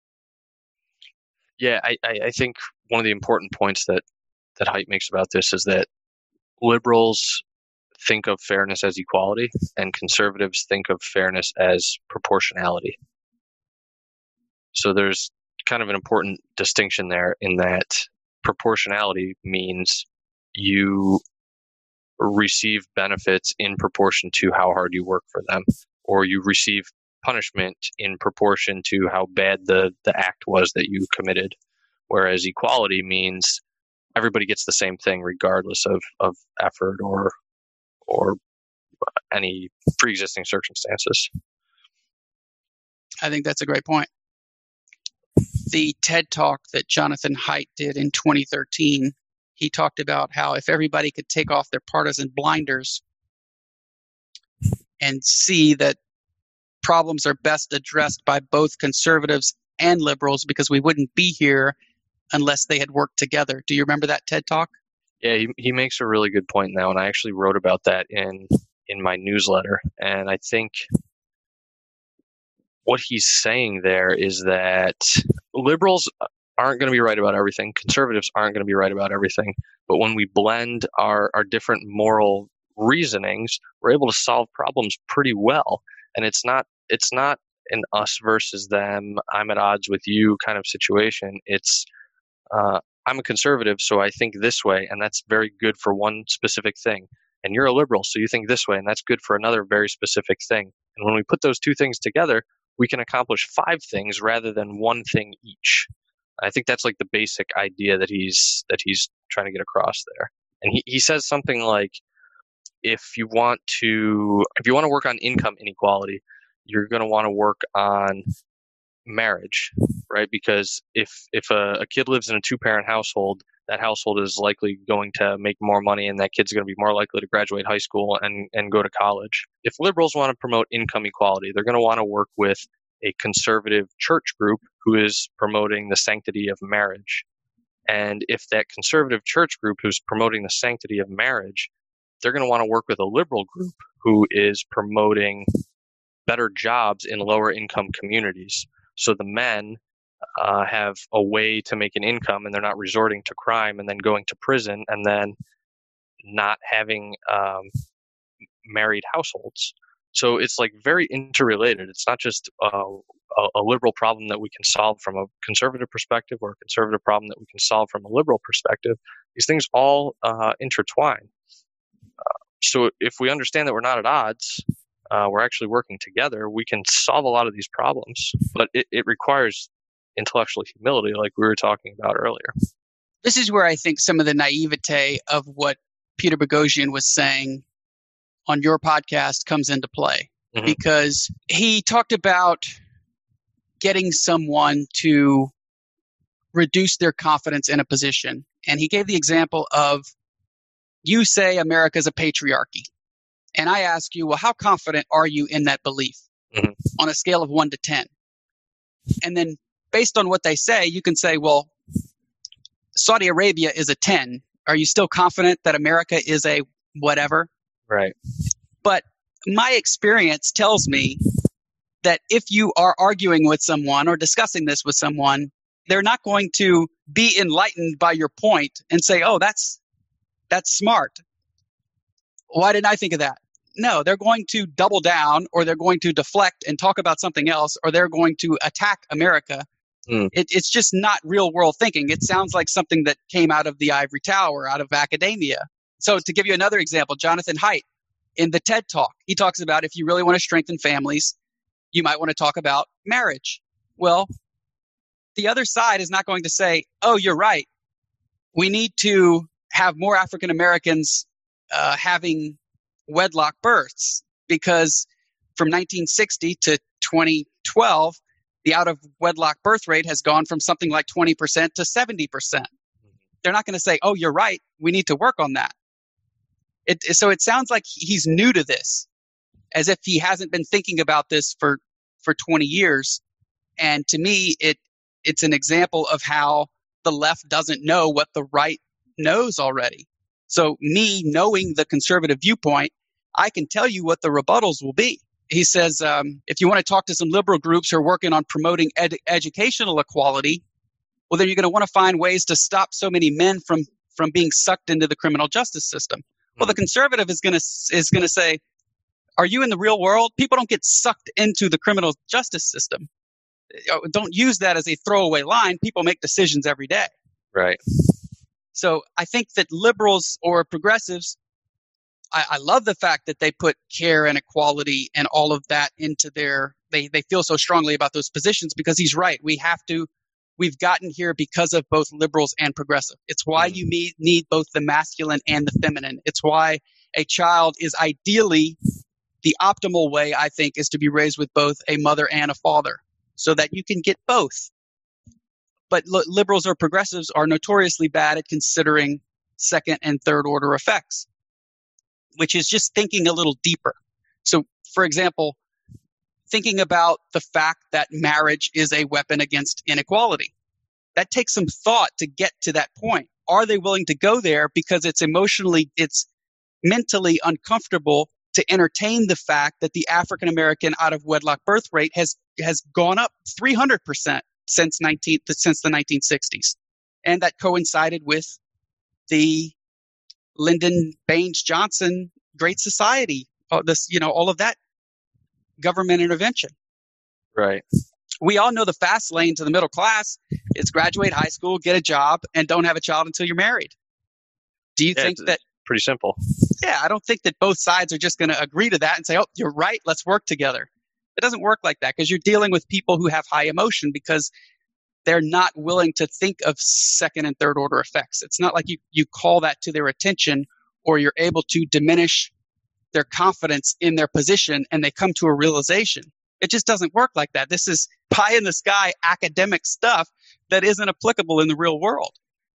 Yeah, I, I think one of the important points that, that Haidt makes about this is that liberals think of fairness as equality and conservatives think of fairness as proportionality. So there's kind of an important distinction there in that proportionality means you receive benefits in proportion to how hard you work for them, or you receive punishment in proportion to how bad the, the act was that you committed. Whereas equality means everybody gets the same thing regardless of, of effort or or any pre-existing circumstances. I think that's a great point. The TED Talk that Jonathan Haidt did in twenty thirteen, he talked about how if everybody could take off their partisan blinders and see that problems are best addressed by both conservatives and liberals, because we wouldn't be here unless they had worked together. Do you remember that TED Talk? Yeah, he he makes a really good point now, and I actually wrote about that in, in my newsletter. And I think what he's saying there is that liberals aren't going to be right about everything. Conservatives aren't going to be right about everything. But when we blend our, our different moral reasonings, we're able to solve problems pretty well. And it's not it's not an us versus them, I'm at odds with you kind of situation. It's uh, I'm a conservative, so I think this way, and that's very good for one specific thing. And you're a liberal, so you think this way, and that's good for another very specific thing. And when we put those two things together, we can accomplish five things rather than one thing each. I think that's like the basic idea that he's that he's trying to get across there. And he, he says something like, if you want to if you want to work on income inequality, you're going to want to work on marriage, right? Because if if a, a kid lives in a two-parent household, that household is likely going to make more money, and that kid's going to be more likely to graduate high school and, and go to college. If liberals want to promote income equality, they're going to want to work with a conservative church group who is promoting the sanctity of marriage. And if that conservative church group who's promoting the sanctity of marriage, they're going to want to work with a liberal group who is promoting better jobs in lower income communities. So the men uh, have a way to make an income, and they're not resorting to crime and then going to prison and then not having um, married households. So it's like very interrelated. It's not just uh, a, a liberal problem that we can solve from a conservative perspective or a conservative problem that we can solve from a liberal perspective. These things all uh, intertwine. Uh, so if we understand that we're not at odds, uh, we're actually working together, we can solve a lot of these problems. But it, it requires intellectual humility, like we were talking about earlier. This is where I think some of the naivete of what Peter Boghossian was saying on your podcast comes into play, mm-hmm. because he talked about getting someone to reduce their confidence in a position. And he gave the example of, you say America's a patriarchy. And I ask you, well, how confident are you in that belief mm-hmm. on a scale of one to ten? And then based on what they say, you can say, well, Saudi Arabia is a ten. Are you still confident that America is a whatever? Right. But my experience tells me that if you are arguing with someone or discussing this with someone, they're not going to be enlightened by your point and say, oh, that's that's smart. Why didn't I think of that? No, they're going to double down, or they're going to deflect and talk about something else, or they're going to attack America. Mm. It, it's just not real world thinking. It sounds like something that came out of the ivory tower, out of academia. So to give you another example, Jonathan Haidt, in the TED Talk, he talks about if you really want to strengthen families, you might want to talk about marriage. Well, the other side is not going to say, oh, you're right. We need to have more African Americans uh, having wedlock births, because from nineteen sixty to twenty twelve, the out of wedlock birth rate has gone from something like twenty percent to seventy percent. They're not going to say, oh, you're right, we need to work on that. It, so it sounds like he's new to this, as if he hasn't been thinking about this for, for twenty years. And to me, it it's an example of how the left doesn't know what the right knows already. So me knowing the conservative viewpoint, I can tell you what the rebuttals will be. He says, um, if you want to talk to some liberal groups who are working on promoting ed- educational equality, well, then you're going to want to find ways to stop so many men from, from being sucked into the criminal justice system. Well, the conservative is going to is going to say, are you in the real world? People don't get sucked into the criminal justice system. Don't use that as a throwaway line. People make decisions every day. Right. So I think that liberals or progressives, I, I love the fact that they put care and equality and all of that into their, they, they feel so strongly about those positions, because he's right. We have to, we've gotten here because of both liberals and progressive. It's why mm. you need, need both the masculine and the feminine. It's why a child is ideally, the optimal way, I think, is to be raised with both a mother and a father, so that you can get both. But li- liberals or progressives are notoriously bad at considering second and third order effects, which is just thinking a little deeper. So, for example, thinking about the fact that marriage is a weapon against inequality. That takes some thought to get to that point. Are they willing to go there because it's emotionally, it's mentally uncomfortable to entertain the fact that the African American out of wedlock birth rate has has gone up three hundred percent since nineteen since the nineteen sixties, and that coincided with the Lyndon Baines Johnson Great Society, uh, this you know all of that government intervention. Right. We all know the fast lane to the middle class is graduate high school, get a job, and don't have a child until you're married. Do you yeah, think that? Pretty simple. Yeah, I don't think that both sides are just going to agree to that and say, oh, you're right, let's work together. It doesn't work like that, because you're dealing with people who have high emotion because they're not willing to think of second and third order effects. It's not like you, you call that to their attention, or you're able to diminish their confidence in their position and they come to a realization. It just doesn't work like that. This is pie in the sky academic stuff that isn't applicable in the real world.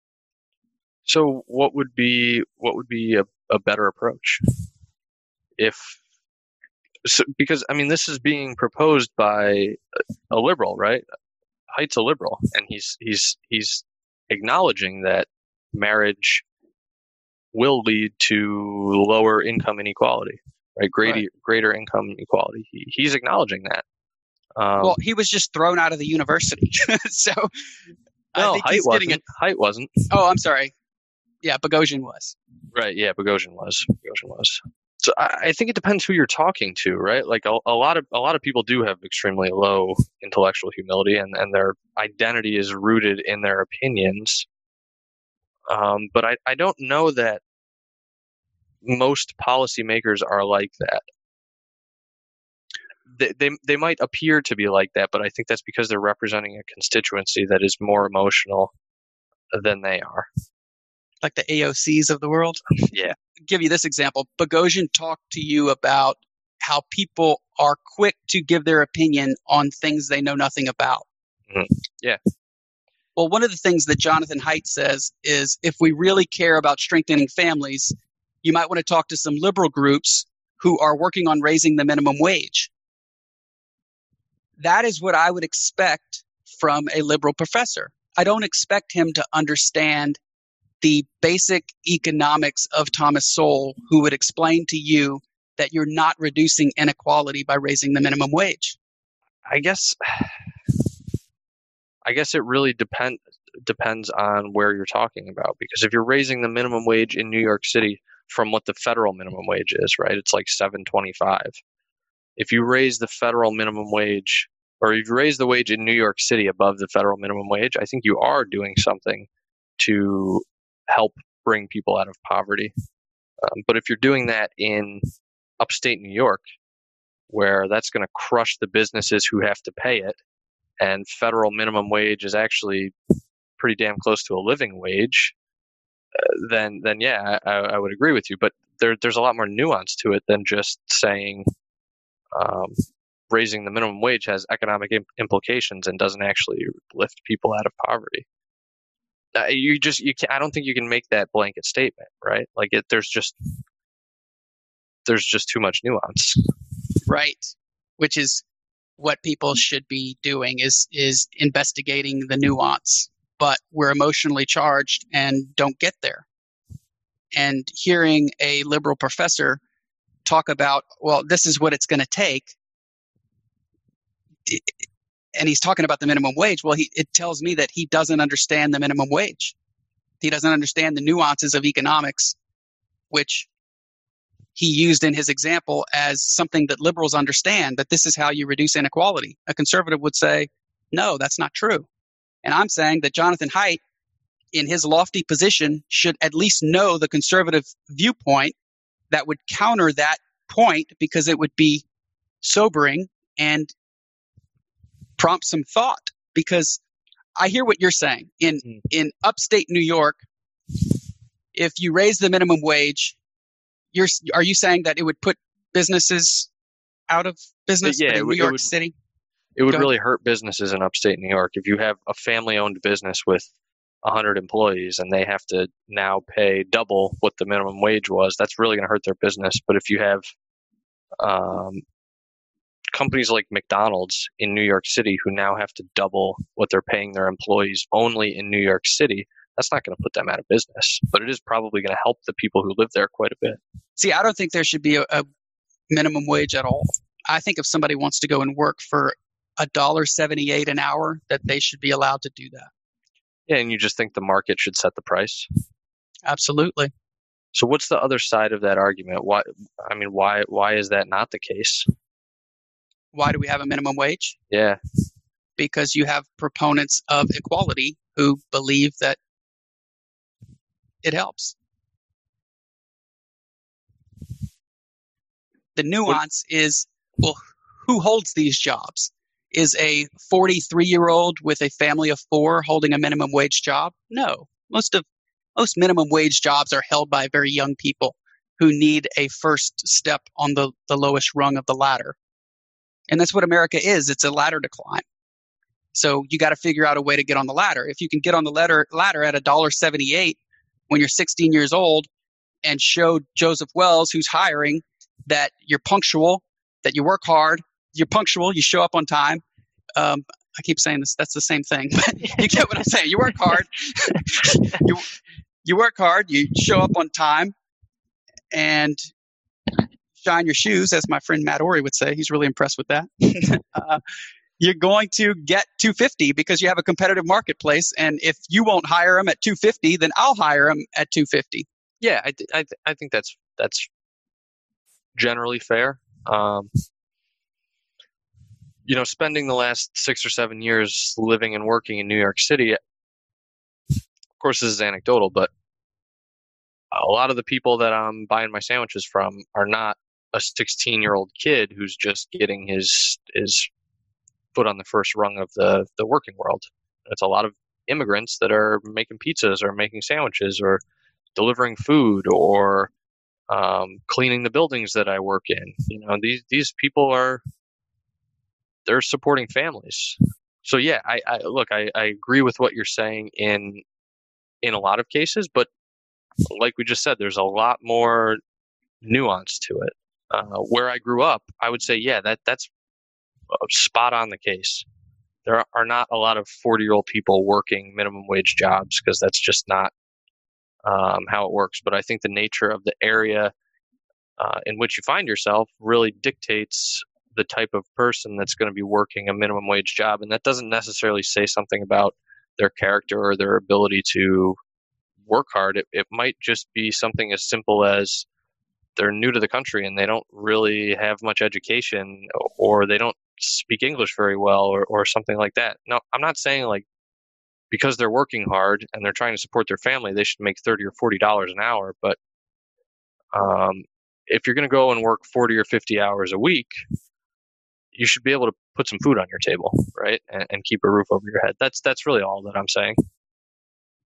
So what would be what would be a, a better approach? If so, because I mean this is being proposed by a liberal, right? Haidt's a liberal, and he's he's he's acknowledging that marriage will lead to lower income inequality, right? Greater right. greater income inequality. He, he's acknowledging that. Um, well, he was just thrown out of the university, so no, I think Haidt he's wasn't. getting a, Haidt wasn't. Oh, I'm sorry. Yeah, Boghossian was. Right. Yeah, Boghossian was. Boghossian was. So I, I think it depends who you're talking to, right? Like a, a lot of a lot of people do have extremely low intellectual humility, and, and their identity is rooted in their opinions. Um, but I, I don't know that most policymakers are like that. They, they they might appear to be like that, but I think that's because they're representing a constituency that is more emotional than they are. Like the A O Cs of the world? Yeah. I'll give you this example. Boghossian talked to you about how people are quick to give their opinion on things they know nothing about. Mm-hmm. Yeah. Well, one of the things that Jonathan Haidt says is, if we really care about strengthening families, you might want to talk to some liberal groups who are working on raising the minimum wage. That is what I would expect from a liberal professor. I don't expect him to understand the basic economics of Thomas Sowell, who would explain to you that you're not reducing inequality by raising the minimum wage. I guess I guess it really depend, depends on where you're talking about, because if you're raising the minimum wage in New York City from what the federal minimum wage is, right? It's like seven twenty-five. If you raise the federal minimum wage, or if you raise the wage in New York City above the federal minimum wage, I think you are doing something to help bring people out of poverty. Um, but if you're doing that in upstate New York, where that's going to crush the businesses who have to pay it, and federal minimum wage is actually pretty damn close to a living wage, then then yeah, I, I would agree with you. But there there's a lot more nuance to it than just saying um, raising the minimum wage has economic imp- implications and doesn't actually lift people out of poverty. Uh, you just you can I don't think you can make that blanket statement, right? Like it, there's just there's just too much nuance. Right. Which is what people should be doing is is investigating the nuance, but we're emotionally charged and don't get there. And hearing a liberal professor talk about, well, this is what it's going to take, and he's talking about the minimum wage, well, he, it tells me that he doesn't understand the minimum wage. He doesn't understand the nuances of economics, which he used in his example as something that liberals understand, that this is how you reduce inequality. A conservative would say, no, that's not true. And I'm saying that Jonathan Haidt, in his lofty position, should at least know the conservative viewpoint that would counter that point, because it would be sobering and prompt some thought. Because I hear what you're saying. In, mm. in upstate New York, if you raise the minimum wage, You're, are you saying that it would put businesses out of business yeah, in it, New York it would, City? It would really hurt businesses in upstate New York. If you have a family-owned business with one hundred employees and they have to now pay double what the minimum wage was, that's really going to hurt their business. But if you have um, companies like McDonald's in New York City who now have to double what they're paying their employees only in New York City, that's not going to put them out of business, but it is probably going to help the people who live there quite a bit. See, I don't think there should be a, a minimum wage at all. I think if somebody wants to go and work for one dollar seventy-eight an hour, that they should be allowed to do that. Yeah, and you just think the market should set the price? Absolutely. So what's the other side of that argument? Why? I mean, why why is that not the case? Why do we have a minimum wage? Yeah. Because you have proponents of equality who believe that it helps. The nuance what? is, well, who holds these jobs? Is a forty-three-year-old with a family of four holding a minimum wage job? No. Most of most minimum wage jobs are held by very young people who need a first step on the, the lowest rung of the ladder. And that's what America is. It's a ladder to climb. So you got to figure out a way to get on the ladder. If you can get on the ladder, ladder at one dollar seventy-eight when you're sixteen years old and show Joseph Wells, who's hiring, that you're punctual, that you work hard, you're punctual, you show up on time. Um, I keep saying this, that's the same thing, but you get what I'm saying. You work hard, you, you work hard, you show up on time, and shine your shoes, as my friend Matt Ory would say. He's really impressed with that. uh, you're going to get two hundred fifty because you have a competitive marketplace. And if you won't hire him at two hundred fifty, then I'll hire him at two hundred fifty. Yeah, I, th- I, th- I think that's that's generally fair. Um, you know, spending the last six or seven years living and working in New York City, of course, this is anecdotal, but a lot of the people that I'm buying my sandwiches from are not a sixteen-year-old kid who's just getting his his foot on the first rung of the, the working world. It's a lot of immigrants that are making pizzas or making sandwiches or delivering food or um, cleaning the buildings that I work in. You know, these these people are they're supporting families. So yeah, I, I look, I, I agree with what you're saying in in a lot of cases, but like we just said, there's a lot more nuance to it. Uh, where I grew up, I would say, yeah, that that's spot on the case. There are not a lot of forty-year-old people working minimum wage jobs because that's just not um, how it works. But I think the nature of the area uh, in which you find yourself really dictates the type of person that's going to be working a minimum wage job. And that doesn't necessarily say something about their character or their ability to work hard. It, it might just be something as simple as they're new to the country and they don't really have much education, or they don't speak English very well, or, or something like that. No, I'm not saying like because they're working hard and they're trying to support their family, they should make thirty or forty dollars an hour. But um, if you're going to go and work forty or fifty hours a week, you should be able to put some food on your table, right? And, and keep a roof over your head. That's that's really all that I'm saying.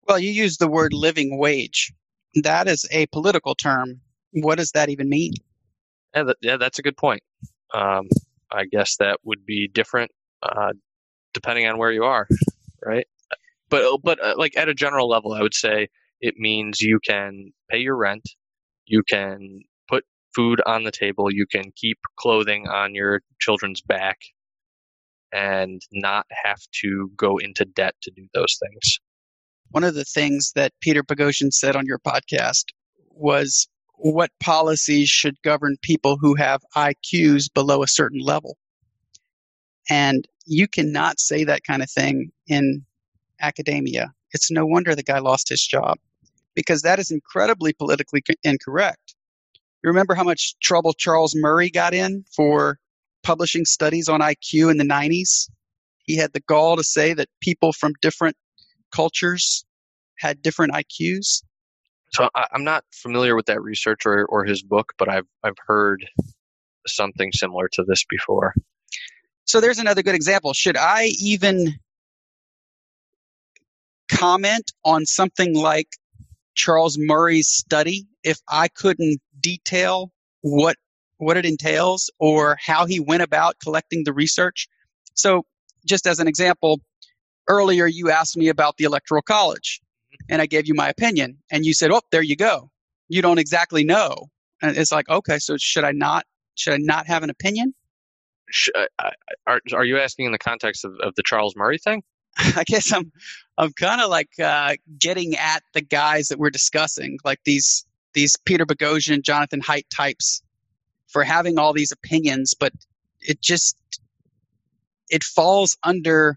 Well, you use the word living wage. That is a political term. What does that even mean? Yeah, that, yeah that's a good point. Um, I guess that would be different uh, depending on where you are, right? But but uh, like at a general level, I would say it means you can pay your rent, you can put food on the table, you can keep clothing on your children's back, and not have to go into debt to do those things. One of the things that Peter Boghossian said on your podcast was what policies should govern people who have I Qs below a certain level. And you cannot say that kind of thing in academia. It's no wonder the guy lost his job, because that is incredibly politically co- incorrect. You remember how much trouble Charles Murray got in for publishing studies on I Q in the nineties? He had the gall to say that people from different cultures had different I Qs. So I, I'm not familiar with that research or, or his book, but I've I've heard something similar to this before. So there's another good example. Should I even comment on something like Charles Murray's study if I couldn't detail what what it entails or how he went about collecting the research? So just as an example, earlier you asked me about the Electoral College, and I gave you my opinion, and you said, "Oh, there you go. You don't exactly know." And it's like, okay, so should I not should I not have an opinion? Are are you asking in the context of, of the Charles Murray thing? I guess I'm I'm kind of like uh, getting at the guys that we're discussing, like these these Peter Boghossian, Jonathan Haidt types, for having all these opinions, but it just it falls under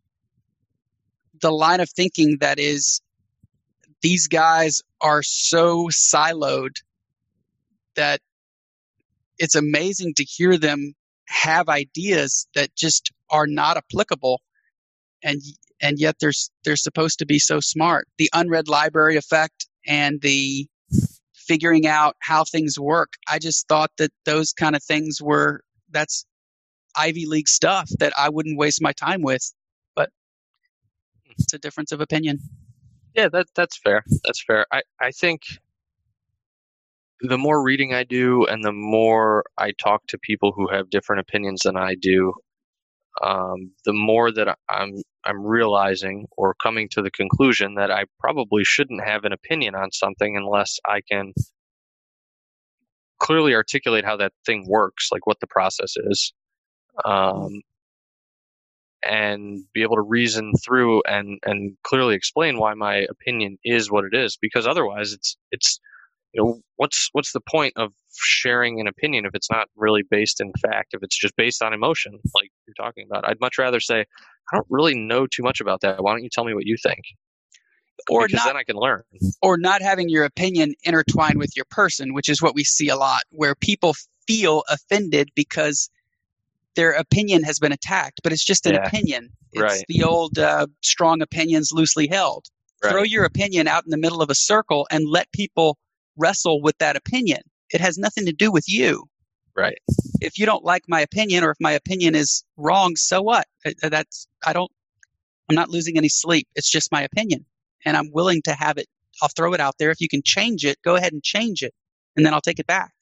the line of thinking that is these guys are so siloed that it's amazing to hear them have ideas that just are not applicable, and and yet they're they're supposed to be so smart. The unread library effect and the figuring out how things work. I just thought that those kind of things were that's Ivy League stuff that I wouldn't waste my time with. But it's a difference of opinion. Yeah, that that's fair. That's fair. I, I think the more reading I do and the more I talk to people who have different opinions than I do, um, the more that I'm I'm realizing or coming to the conclusion that I probably shouldn't have an opinion on something unless I can clearly articulate how that thing works, like what the process is, um, and be able to reason through and, and clearly explain why my opinion is what it is. Because otherwise, it's it's you know what's what's the point of sharing an opinion if it's not really based in fact, if it's just based on emotion, like you're talking about? I'd much rather say, I don't really know too much about that. Why don't you tell me what you think? Or because not, then I can learn. Or not having your opinion intertwined with your person, which is what we see a lot, where people feel offended because their opinion has been attacked, but it's just an yeah. opinion. It's right. the old uh, strong opinions loosely held. Right. Throw your opinion out in the middle of a circle and let people wrestle with that opinion. It has nothing to do with you. Right. If you don't like my opinion, or if my opinion is wrong, so what? That's I don't. I'm not losing any sleep. It's just my opinion, and I'm willing to have it. I'll throw it out there. If you can change it, go ahead and change it, and then I'll take it back.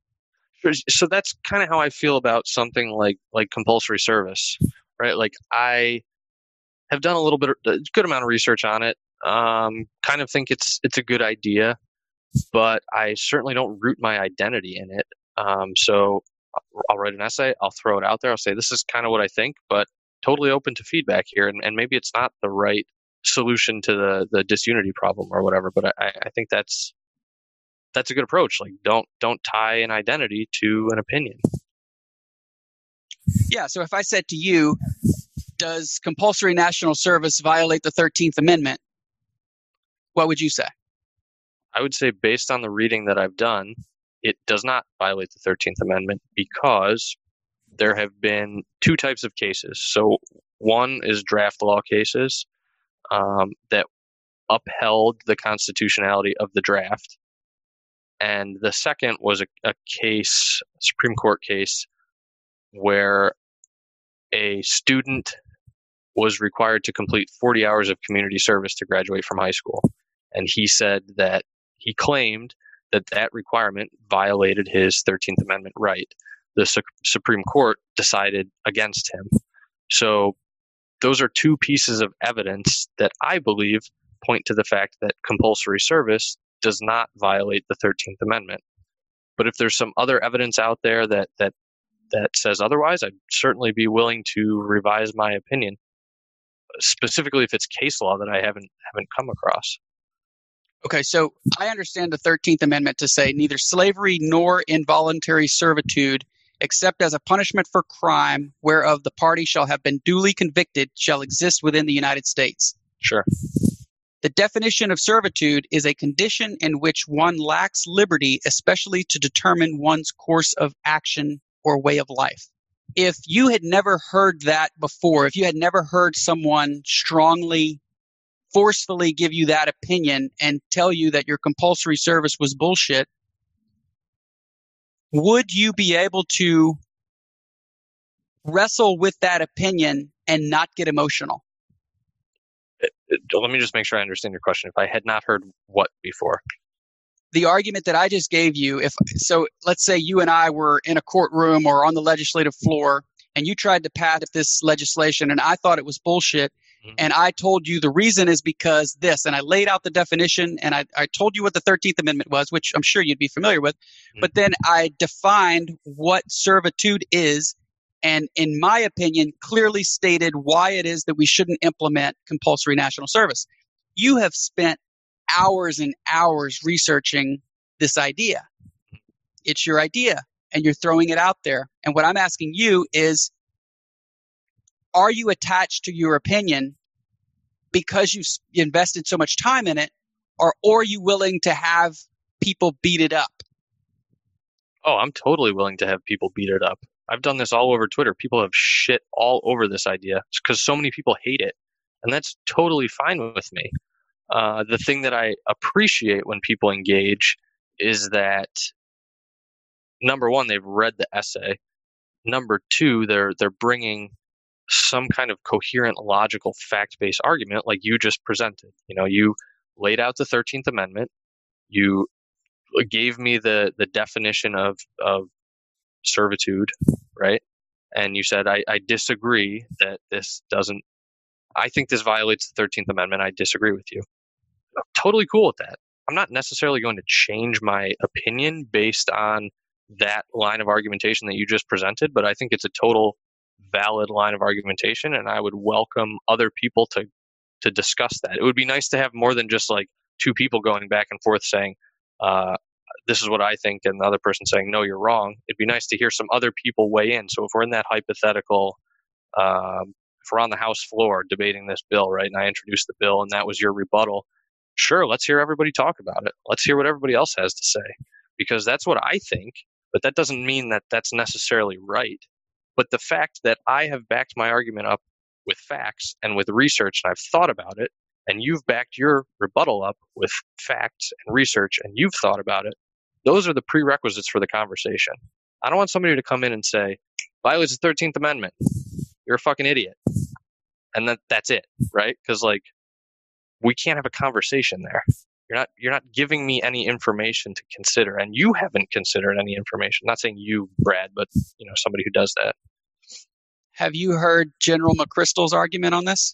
So that's kind of how I feel about something like like compulsory service, right? Like I have done a little bit, of, a good amount of research on it. Um, kind of think it's it's a good idea, but I certainly don't root my identity in it. Um, so I'll write an essay, I'll throw it out there, I'll say this is kind of what I think, but totally open to feedback here, and, and maybe it's not the right solution to the the disunity problem or whatever. But I, I think that's that's a good approach. Like don't don't tie an identity to an opinion. Yeah. So if I said to you, does compulsory national service violate the thirteenth Amendment? What would you say? I would say, based on the reading that I've done, it does not violate the thirteenth Amendment, because there have been two types of cases. So one is draft law cases um, that upheld the constitutionality of the draft. And the second was a, a case, a Supreme Court case, where a student was required to complete forty hours of community service to graduate from high school. And he said that he claimed that that requirement violated his thirteenth Amendment right. The Su- Supreme Court decided against him. So those are two pieces of evidence that I believe point to the fact that compulsory service does not violate the thirteenth Amendment. But if there's some other evidence out there that that that says otherwise, I'd certainly be willing to revise my opinion, specifically if it's case law that I haven't haven't come across. Okay, so I understand the thirteenth Amendment to say neither slavery nor involuntary servitude, except as a punishment for crime whereof the party shall have been duly convicted, shall exist within the United States. Sure. The definition of servitude is a condition in which one lacks liberty, especially to determine one's course of action or way of life. If you had never heard that before, if you had never heard someone strongly, forcefully give you that opinion and tell you that your compulsory service was bullshit, would you be able to wrestle with that opinion and not get emotional? Let me just make sure I understand your question. If I had not heard what before? The argument that I just gave you, if so, let's say you and I were in a courtroom or on the legislative floor, and you tried to pass this legislation, and I thought it was bullshit, mm-hmm. and I told you the reason is because this, and I laid out the definition, and I, I told you what the thirteenth Amendment was, which I'm sure you'd be familiar with, mm-hmm. but then I defined what servitude is, and in my opinion, clearly stated why it is that we shouldn't implement compulsory national service. You have spent hours and hours researching this idea. It's your idea, and you're throwing it out there. And what I'm asking you is, are you attached to your opinion because you invested so much time in it, or, or are you willing to have people beat it up? Oh, I'm totally willing to have people beat it up. I've done this all over Twitter. People have shit all over this idea because so many people hate it. And that's totally fine with me. Uh, the thing that I appreciate when people engage is that, number one, they've read the essay. Number two, they're they're bringing some kind of coherent, logical, fact-based argument like you just presented. You know, you laid out the thirteenth Amendment. You gave me the, the definition of, of servitude, right? And you said, I, I disagree that this doesn't, I think this violates the thirteenth Amendment. I disagree with you. I'm totally cool with that. I'm not necessarily going to change my opinion based on that line of argumentation that you just presented, but I think it's a total valid line of argumentation, and I would welcome other people to to discuss that. It would be nice to have more than just like two people going back and forth saying, uh, this is what I think, and the other person saying, no, you're wrong. It'd be nice to hear some other people weigh in. So if we're in that hypothetical, um, if we're on the House floor debating this bill, right, and I introduced the bill and that was your rebuttal, sure, let's hear everybody talk about it. Let's hear what everybody else has to say, because that's what I think, but that doesn't mean that that's necessarily right. But the fact that I have backed my argument up with facts and with research, and I've thought about it, and you've backed your rebuttal up with facts and research, and you've thought about it, those are the prerequisites for the conversation. I don't want somebody to come in and say, violates the thirteenth Amendment. You're a fucking idiot. And that that's it, right? Because, like, we can't have a conversation there. You're not you're not giving me any information to consider, and you haven't considered any information. I'm not saying you, Brad, but you know, somebody who does that. Have you heard General McChrystal's argument on this?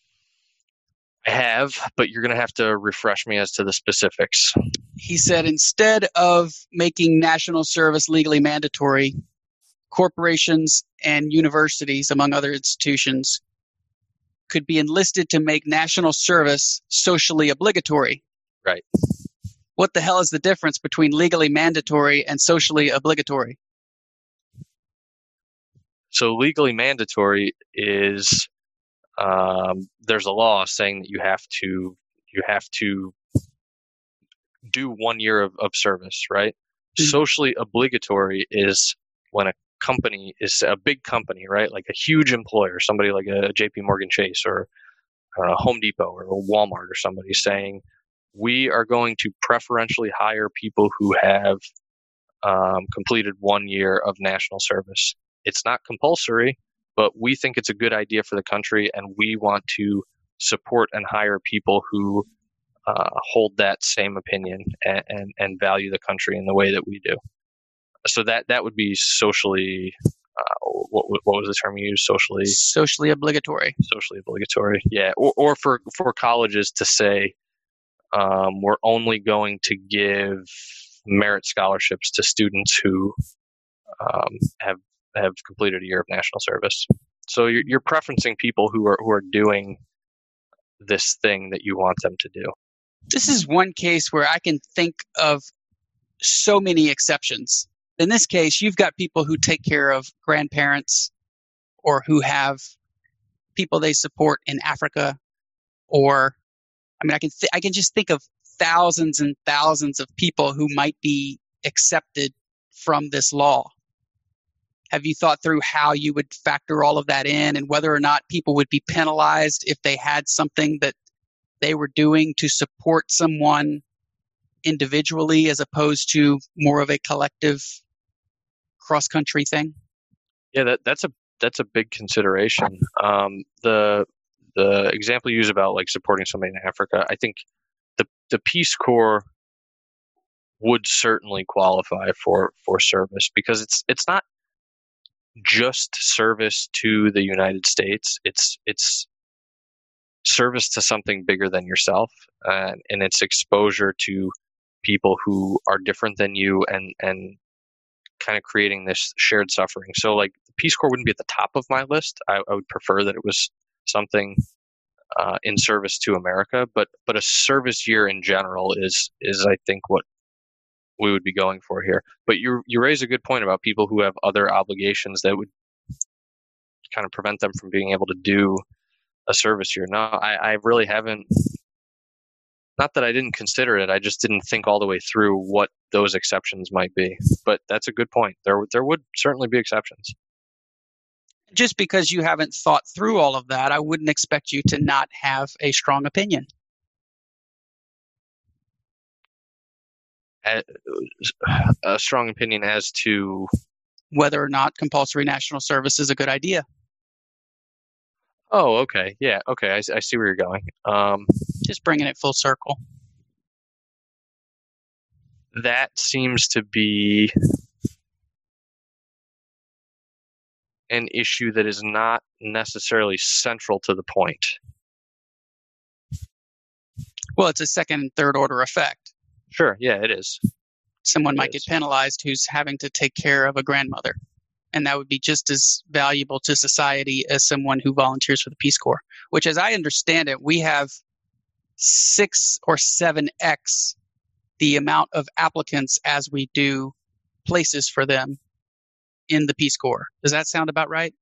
I have, but you're going to have to refresh me as to the specifics. He said instead of making national service legally mandatory, corporations and universities, among other institutions, could be enlisted to make national service socially obligatory. Right. What the hell is the difference between legally mandatory and socially obligatory? So legally mandatory is um, there's a law saying that you have to you have to do one year of, of service, right? Mm-hmm. Socially obligatory is when a company is a big company, right? Like a huge employer, somebody like a J P Morgan Chase or a Home Depot or a Walmart or somebody saying, we are going to preferentially hire people who have um, completed one year of national service. It's not compulsory, but we think it's a good idea for the country, and we want to support and hire people who uh, hold that same opinion and, and, and value the country in the way that we do. So that, that would be socially, uh, what, what was the term you used? Socially? Socially obligatory. Socially obligatory, yeah. Or, or for, for colleges to say, um, we're only going to give merit scholarships to students who um, have have completed a year of national service. So you're, you're preferencing people who are who are doing this thing that you want them to do. This is one case where I can think of so many exceptions. In this case, you've got people who take care of grandparents or who have people they support in Africa, or I mean, I can th- I can just think of thousands and thousands of people who might be accepted from this law. Have you thought through how you would factor all of that in and whether or not people would be penalized if they had something that they were doing to support someone individually as opposed to more of a collective cross-country thing? Yeah, that, that's a that's a big consideration. Um, the the example you use about like supporting somebody in Africa, I think the the Peace Corps would certainly qualify for, for service because it's it's not just service to the United States. It's it's service to something bigger than yourself, uh, and it's exposure to people who are different than you, and and kind of creating this shared suffering. So, like, the Peace Corps wouldn't be at the top of my list. I, I would prefer that it was something uh, in service to America, but but a service year in general is is I think what we would be going for here. But you you raise a good point about people who have other obligations that would kind of prevent them from being able to do a service year. No, I, I really haven't. Not that I didn't consider it, I just didn't think all the way through what those exceptions might be. But that's a good point. There there would certainly be exceptions. Just because you haven't thought through all of that, I wouldn't expect you to not have a strong opinion. A, a strong opinion as to whether or not compulsory national service is a good idea. Oh, okay. Yeah, okay. I, I see where you're going. Um, Just bringing it full circle. That seems to be an issue that is not necessarily central to the point. Well, it's a second and third order effect. Sure, yeah, it is. Someone It might is. get penalized who's having to take care of a grandmother. And that would be just as valuable to society as someone who volunteers for the Peace Corps, which, as I understand it, we have six or seven X the amount of applicants as we do places for them in the Peace Corps. Does that sound about right?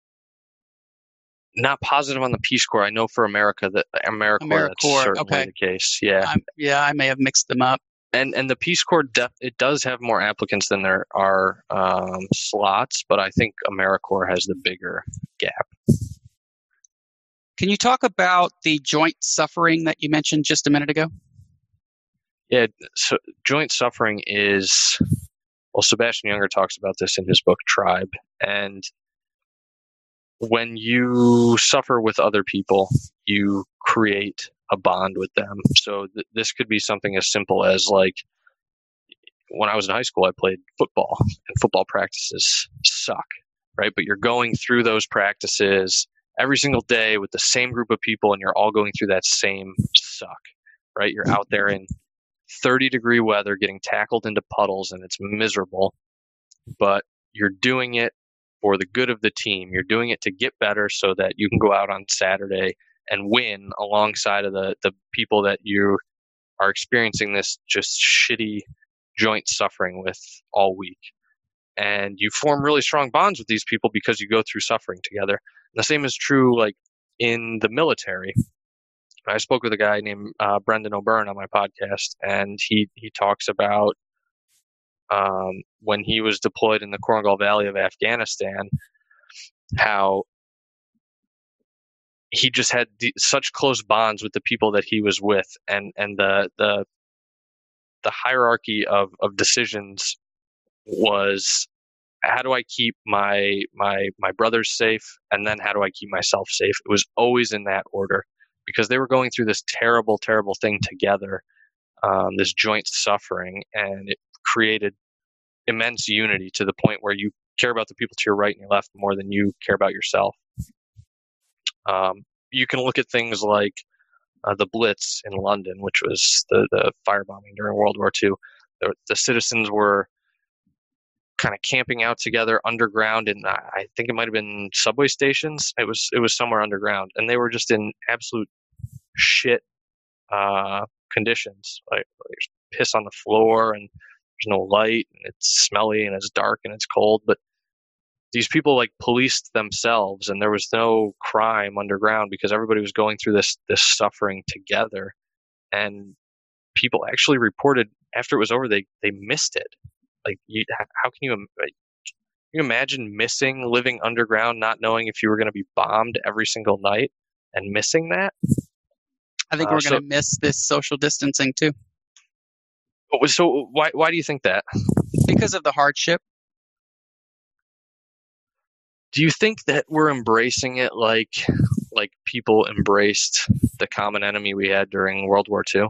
Not positive on the Peace Corps. I know for America that AmeriCorps, AmeriCorps, that's certainly okay. the case. Yeah, I'm, yeah, I may have mixed them up. and and the Peace Corps def- it does have more applicants than there are um, slots, but I think AmeriCorps has the bigger gap. Can you talk about the joint suffering that you mentioned just a minute ago? Yeah, so joint suffering is, well, Sebastian Junger talks about this in his book Tribe, and when you suffer with other people, you create a bond with them. So th- this could be something as simple as, like, when I was in high school, I played football, and football practices suck, right? But you're going through those practices every single day with the same group of people, and you're all going through that same suck, right? You're out there in thirty degree weather getting tackled into puddles, and it's miserable, but you're doing it for the good of the team. You're doing it to get better so that you can go out on Saturday and win alongside of the, the people that you are experiencing this just shitty joint suffering with all week. And you form really strong bonds with these people because you go through suffering together. And the same is true, like, in the military. I spoke with a guy named uh, Brendan O'Byrne on my podcast, and he, he talks about um, when he was deployed in the Korengal Valley of Afghanistan, how he just had the, such close bonds with the people that he was with, and, and the the the hierarchy of, of decisions was how do I keep my my my brothers safe, and then how do I keep myself safe? It was always in that order, because they were going through this terrible, terrible thing together, um, this joint suffering, and it created immense unity to the point where you care about the people to your right and your left more than you care about yourself. Um, you can look at things like uh, the Blitz in London, which was the, the firebombing during World War Two. The, the citizens were kind of camping out together underground, and I think it might have been subway stations. It was it was somewhere underground, and they were just in absolute shit uh, conditions. Like, there's piss on the floor, and there's no light, and it's smelly, and it's dark, and it's cold. But these people like policed themselves, and there was no crime underground because everybody was going through this this suffering together. And people actually reported after it was over, they they missed it. Like, you, how can you, like, can you imagine missing living underground, not knowing if you were going to be bombed every single night, and missing that? I think uh, we're so, going to miss this social distancing too. So why why do you think that? Because of the hardship. Do you think that we're embracing it like like people embraced the common enemy we had during World War Two?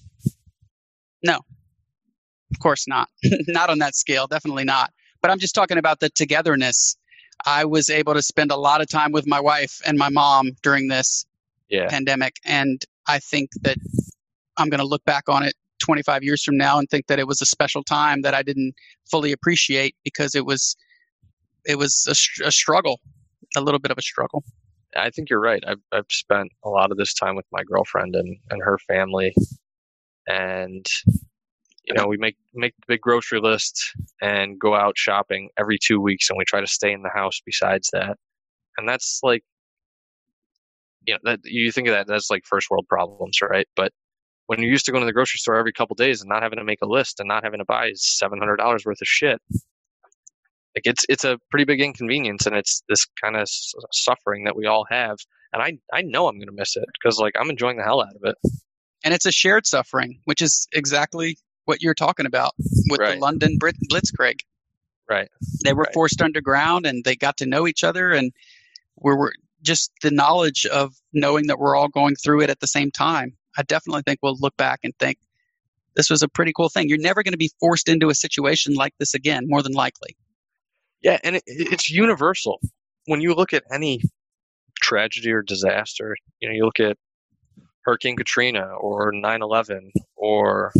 No, of course not. Not on that scale. Definitely not. But I'm just talking about the togetherness. I was able to spend a lot of time with my wife and my mom during this yeah. pandemic. And I think that I'm going to look back on it twenty-five years from now and think that it was a special time that I didn't fully appreciate, because it was it was a, a struggle, a little bit of a struggle. I think you're right. I've, I've spent a lot of this time with my girlfriend and, and her family. And, you know, we make, make the big grocery list and go out shopping every two weeks. And we try to stay in the house besides that. And that's like, you know, that you think of that, that's like first world problems, right? But when you're used to going to the grocery store every couple of days and not having to make a list and not having to buy seven hundred dollars worth of shit, like it's it's a pretty big inconvenience, and it's this kind of s- suffering that we all have. And I I know I'm going to miss it, because like I'm enjoying the hell out of it. And it's a shared suffering, which is exactly what you're talking about with Right. the London Brit- Blitzkrieg. Right. They were Right. forced underground, and they got to know each other, and we were just the knowledge of knowing that we're all going through it at the same time. I definitely think we'll look back and think this was a pretty cool thing. You're never going to be forced into a situation like this again, more than likely. Yeah, and it, it's universal. When you look at any tragedy or disaster, you know, you look at Hurricane Katrina or nine eleven or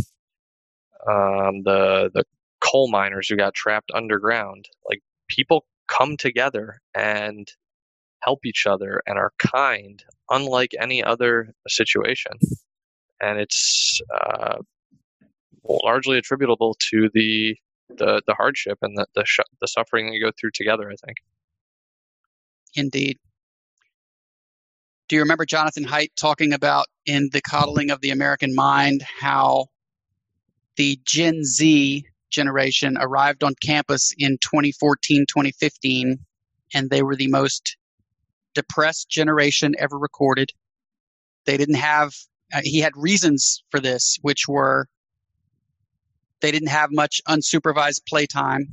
um, the the coal miners who got trapped underground. Like, people come together and help each other and are kind, unlike any other situation. And it's uh, largely attributable to the the, the hardship and the the, sh- the suffering that you go through together, I think. Indeed. Do you remember Jonathan Haidt talking about in The Coddling of the American Mind how the Gen Z generation arrived on campus in twenty fourteen, twenty fifteen, and they were the most depressed generation ever recorded? They didn't have, uh, he had reasons for this, which were they didn't have much unsupervised playtime,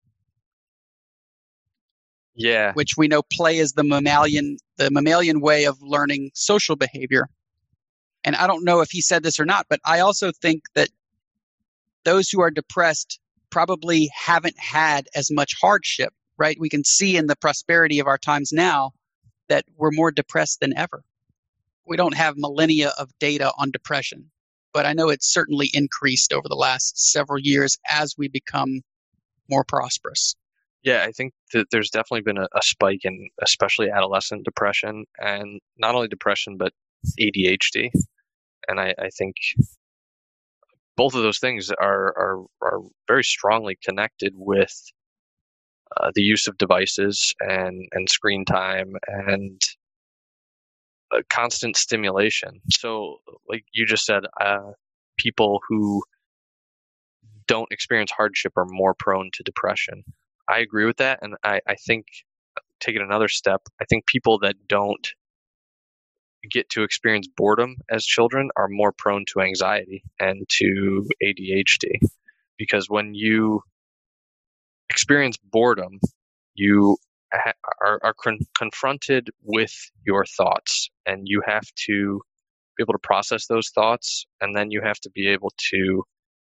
Yeah. which we know play is the mammalian the mammalian way of learning social behavior. And I don't know if he said this or not, but I also think that those who are depressed probably haven't had as much hardship, right? We can see in the prosperity of our times now that we're more depressed than ever. We don't have millennia of data on depression, but I know it's certainly increased over the last several years as we become more prosperous. Yeah, I think that there's definitely been a, a spike in especially adolescent depression, and not only depression, but A D H D. And I, I think both of those things are, are, are very strongly connected with uh, the use of devices and, and screen time and uh, constant stimulation. So, like you just said, uh, people who don't experience hardship are more prone to depression. I agree with that. And I, I think, take it another step, I think people that don't get to experience boredom as children are more prone to anxiety and to A D H D. Because when you experience boredom, you ha- are, are con- confronted with your thoughts, and you have to be able to process those thoughts, and then you have to be able to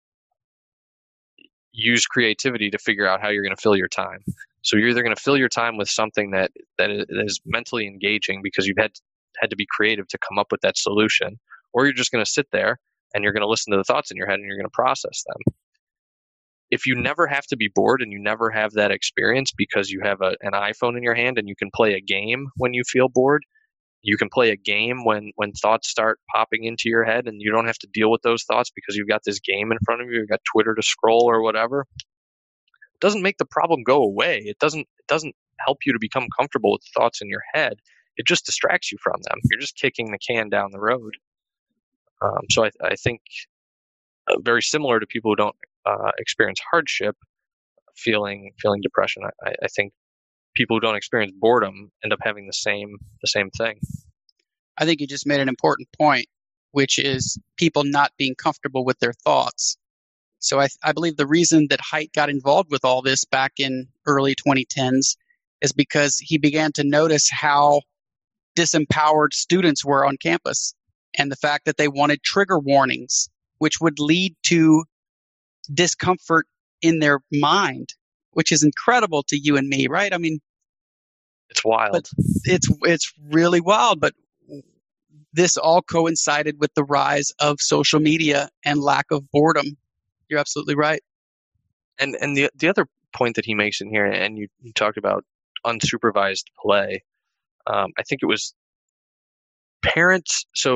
use creativity to figure out how you're going to fill your time. So you're either going to fill your time with something that, that is mentally engaging because you've had had to be creative to come up with that solution, or you're just going to sit there and you're going to listen to the thoughts in your head and you're going to process them. If you never have to be bored and you never have that experience because you have a, an iPhone in your hand and you can play a game when you feel bored, you can play a game when, when thoughts start popping into your head and you don't have to deal with those thoughts because you've got this game in front of you, you've got Twitter to scroll or whatever. It doesn't make the problem go away. It doesn't, it doesn't help you to become comfortable with thoughts in your head. It just distracts you from them. You're just kicking the can down the road. Um, so I, I think uh, very similar to people who don't uh, experience hardship, feeling feeling depression. I, I think people who don't experience boredom end up having the same the same thing. I think you just made an important point, which is people not being comfortable with their thoughts. So I, I believe the reason that Haidt got involved with all this back in early twenty tens is because he began to notice how disempowered students were on campus, and the fact that they wanted trigger warnings, which would lead to discomfort in their mind, which is incredible to you and me, right? I mean, it's wild. But it's it's really wild. But this all coincided with the rise of social media and lack of boredom. You're absolutely right. And and the the other point that he makes in here, and you, you talked about unsupervised play. Um, I think it was parents. So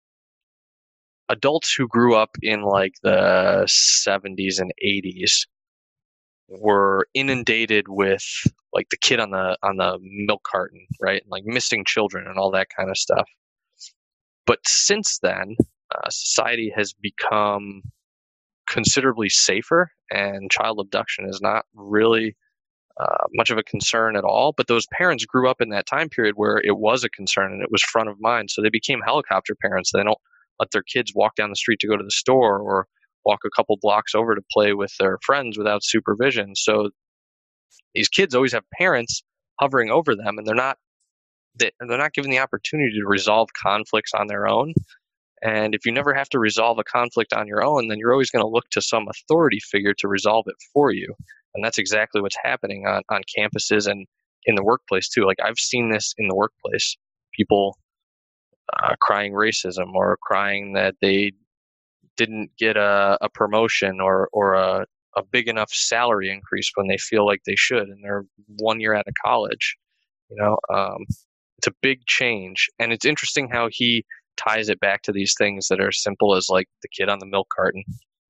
adults who grew up in like the seventies and eighties were inundated with like the kid on the on the milk carton, right? Like missing children and all that kind of stuff. But since then, uh, society has become considerably safer, and child abduction is not really uh, much of a concern at all. But those parents grew up in that time period where it was a concern and it was front of mind. So they became helicopter parents. They don't let their kids walk down the street to go to the store or walk a couple blocks over to play with their friends without supervision. So these kids always have parents hovering over them, and they're not they're not given the opportunity to resolve conflicts on their own. And if you never have to resolve a conflict on your own, then you're always going to look to some authority figure to resolve it for you. And that's exactly what's happening on, on campuses and in the workplace too. Like I've seen this in the workplace, people uh, crying racism or crying that they didn't get a, a promotion or, or a, a big enough salary increase when they feel like they should, and they're one year out of college. You know, um, it's a big change. And it's interesting how he ties it back to these things that are simple as like the kid on the milk carton.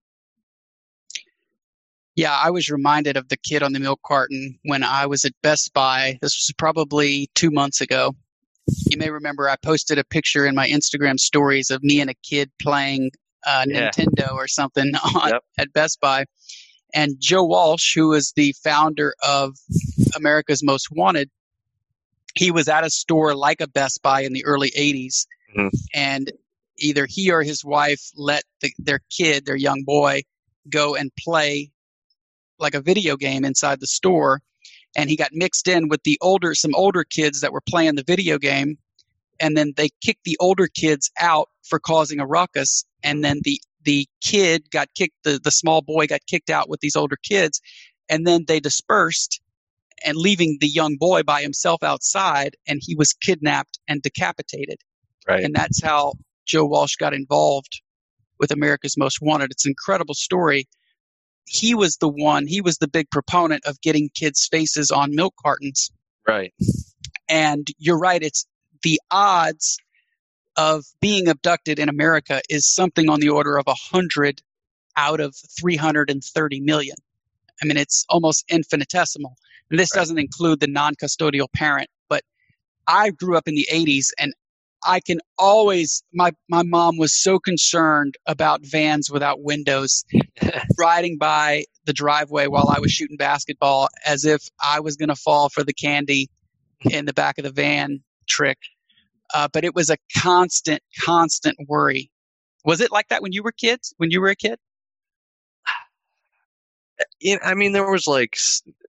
Yeah, I was reminded of the kid on the milk carton when I was at Best Buy. This was probably two months ago. You may remember I posted a picture in my Instagram stories of me and a kid playing uh, Yeah. Nintendo or something on, Yep. at Best Buy. And Joe Walsh, who is the founder of America's Most Wanted, he was at a store like a Best Buy in the early eighties. Mhm. And either he or his wife let the, their kid, their young boy, go and play like a video game inside the store. And he got mixed in with the older, some older kids that were playing the video game. And then they kicked the older kids out for causing a ruckus. And then the, the kid got kicked, the, the small boy got kicked out with these older kids. And then they dispersed, and leaving the young boy by himself outside, and he was kidnapped and decapitated. Right. And that's how Joe Walsh got involved with America's Most Wanted. It's an incredible story. He was the one, he was the big proponent of getting kids' faces on milk cartons. Right. And you're right, it's the odds of being abducted in America is something on the order of one hundred out of three hundred thirty million. I mean, it's almost infinitesimal. And this Right. doesn't include the non-custodial parent. But I grew up in the eighties, and I can always, my, my mom was so concerned about vans without windows riding by the driveway while I was shooting basketball, as if I was going to fall for the candy in the back of the van trick. Uh, but it was a constant, constant worry. Was it like that when you were kids? When you were a kid? Yeah, I mean, there was like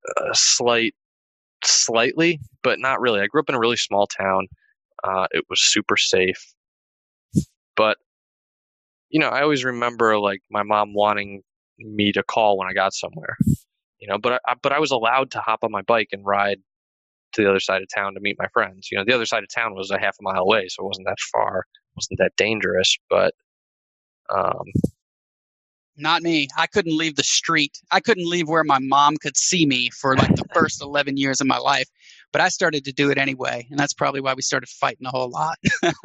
a slight, slightly, but not really. I grew up in a really small town. Uh, it was super safe. But, you know, I always remember like my mom wanting me to call when I got somewhere, you know, but I, but I was allowed to hop on my bike and ride to the other side of town to meet my friends. You know, the other side of town was a half a mile away, so it wasn't that far. It wasn't that dangerous, but um, not me. I couldn't leave the street. I couldn't leave where my mom could see me for like the first eleven years of my life. But I started to do it anyway, and that's probably why we started fighting a whole lot.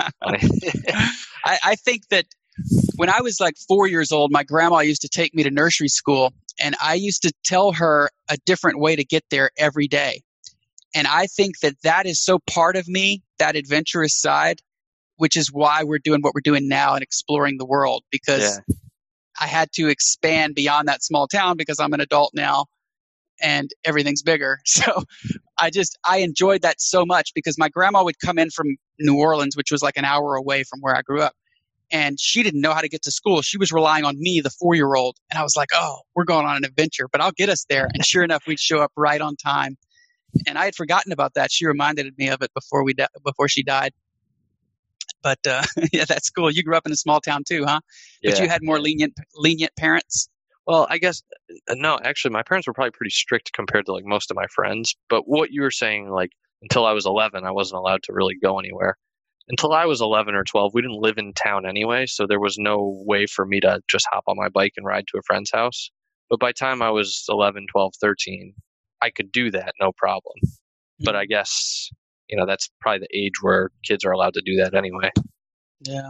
I, I think that when I was like four years old, my grandma used to take me to nursery school, and I used to tell her a different way to get there every day. And I think that that is so part of me, that adventurous side, which is why we're doing what we're doing now and exploring the world, because yeah. I had to expand beyond that small town because I'm an adult now and everything's bigger. So I just, I enjoyed that so much because my grandma would come in from New Orleans, which was like an hour away from where I grew up. And she didn't know how to get to school. She was relying on me, the four-year-old. And I was like, oh, we're going on an adventure, but I'll get us there. And sure enough, we'd show up right on time. And I had forgotten about that. She reminded me of it before we di- before she died. But uh, yeah, that's cool. You grew up in a small town too, huh? But yeah. you had more lenient lenient parents? Well, I guess, no, actually, my parents were probably pretty strict compared to like most of my friends. But what you were saying, like until I was eleven, I wasn't allowed to really go anywhere. Until I was eleven or twelve, we didn't live in town anyway, so there was no way for me to just hop on my bike and ride to a friend's house. But by the time I was eleven, twelve, thirteen, I could do that, no problem. Mm-hmm. But I guess, you know, that's probably the age where kids are allowed to do that anyway. Yeah.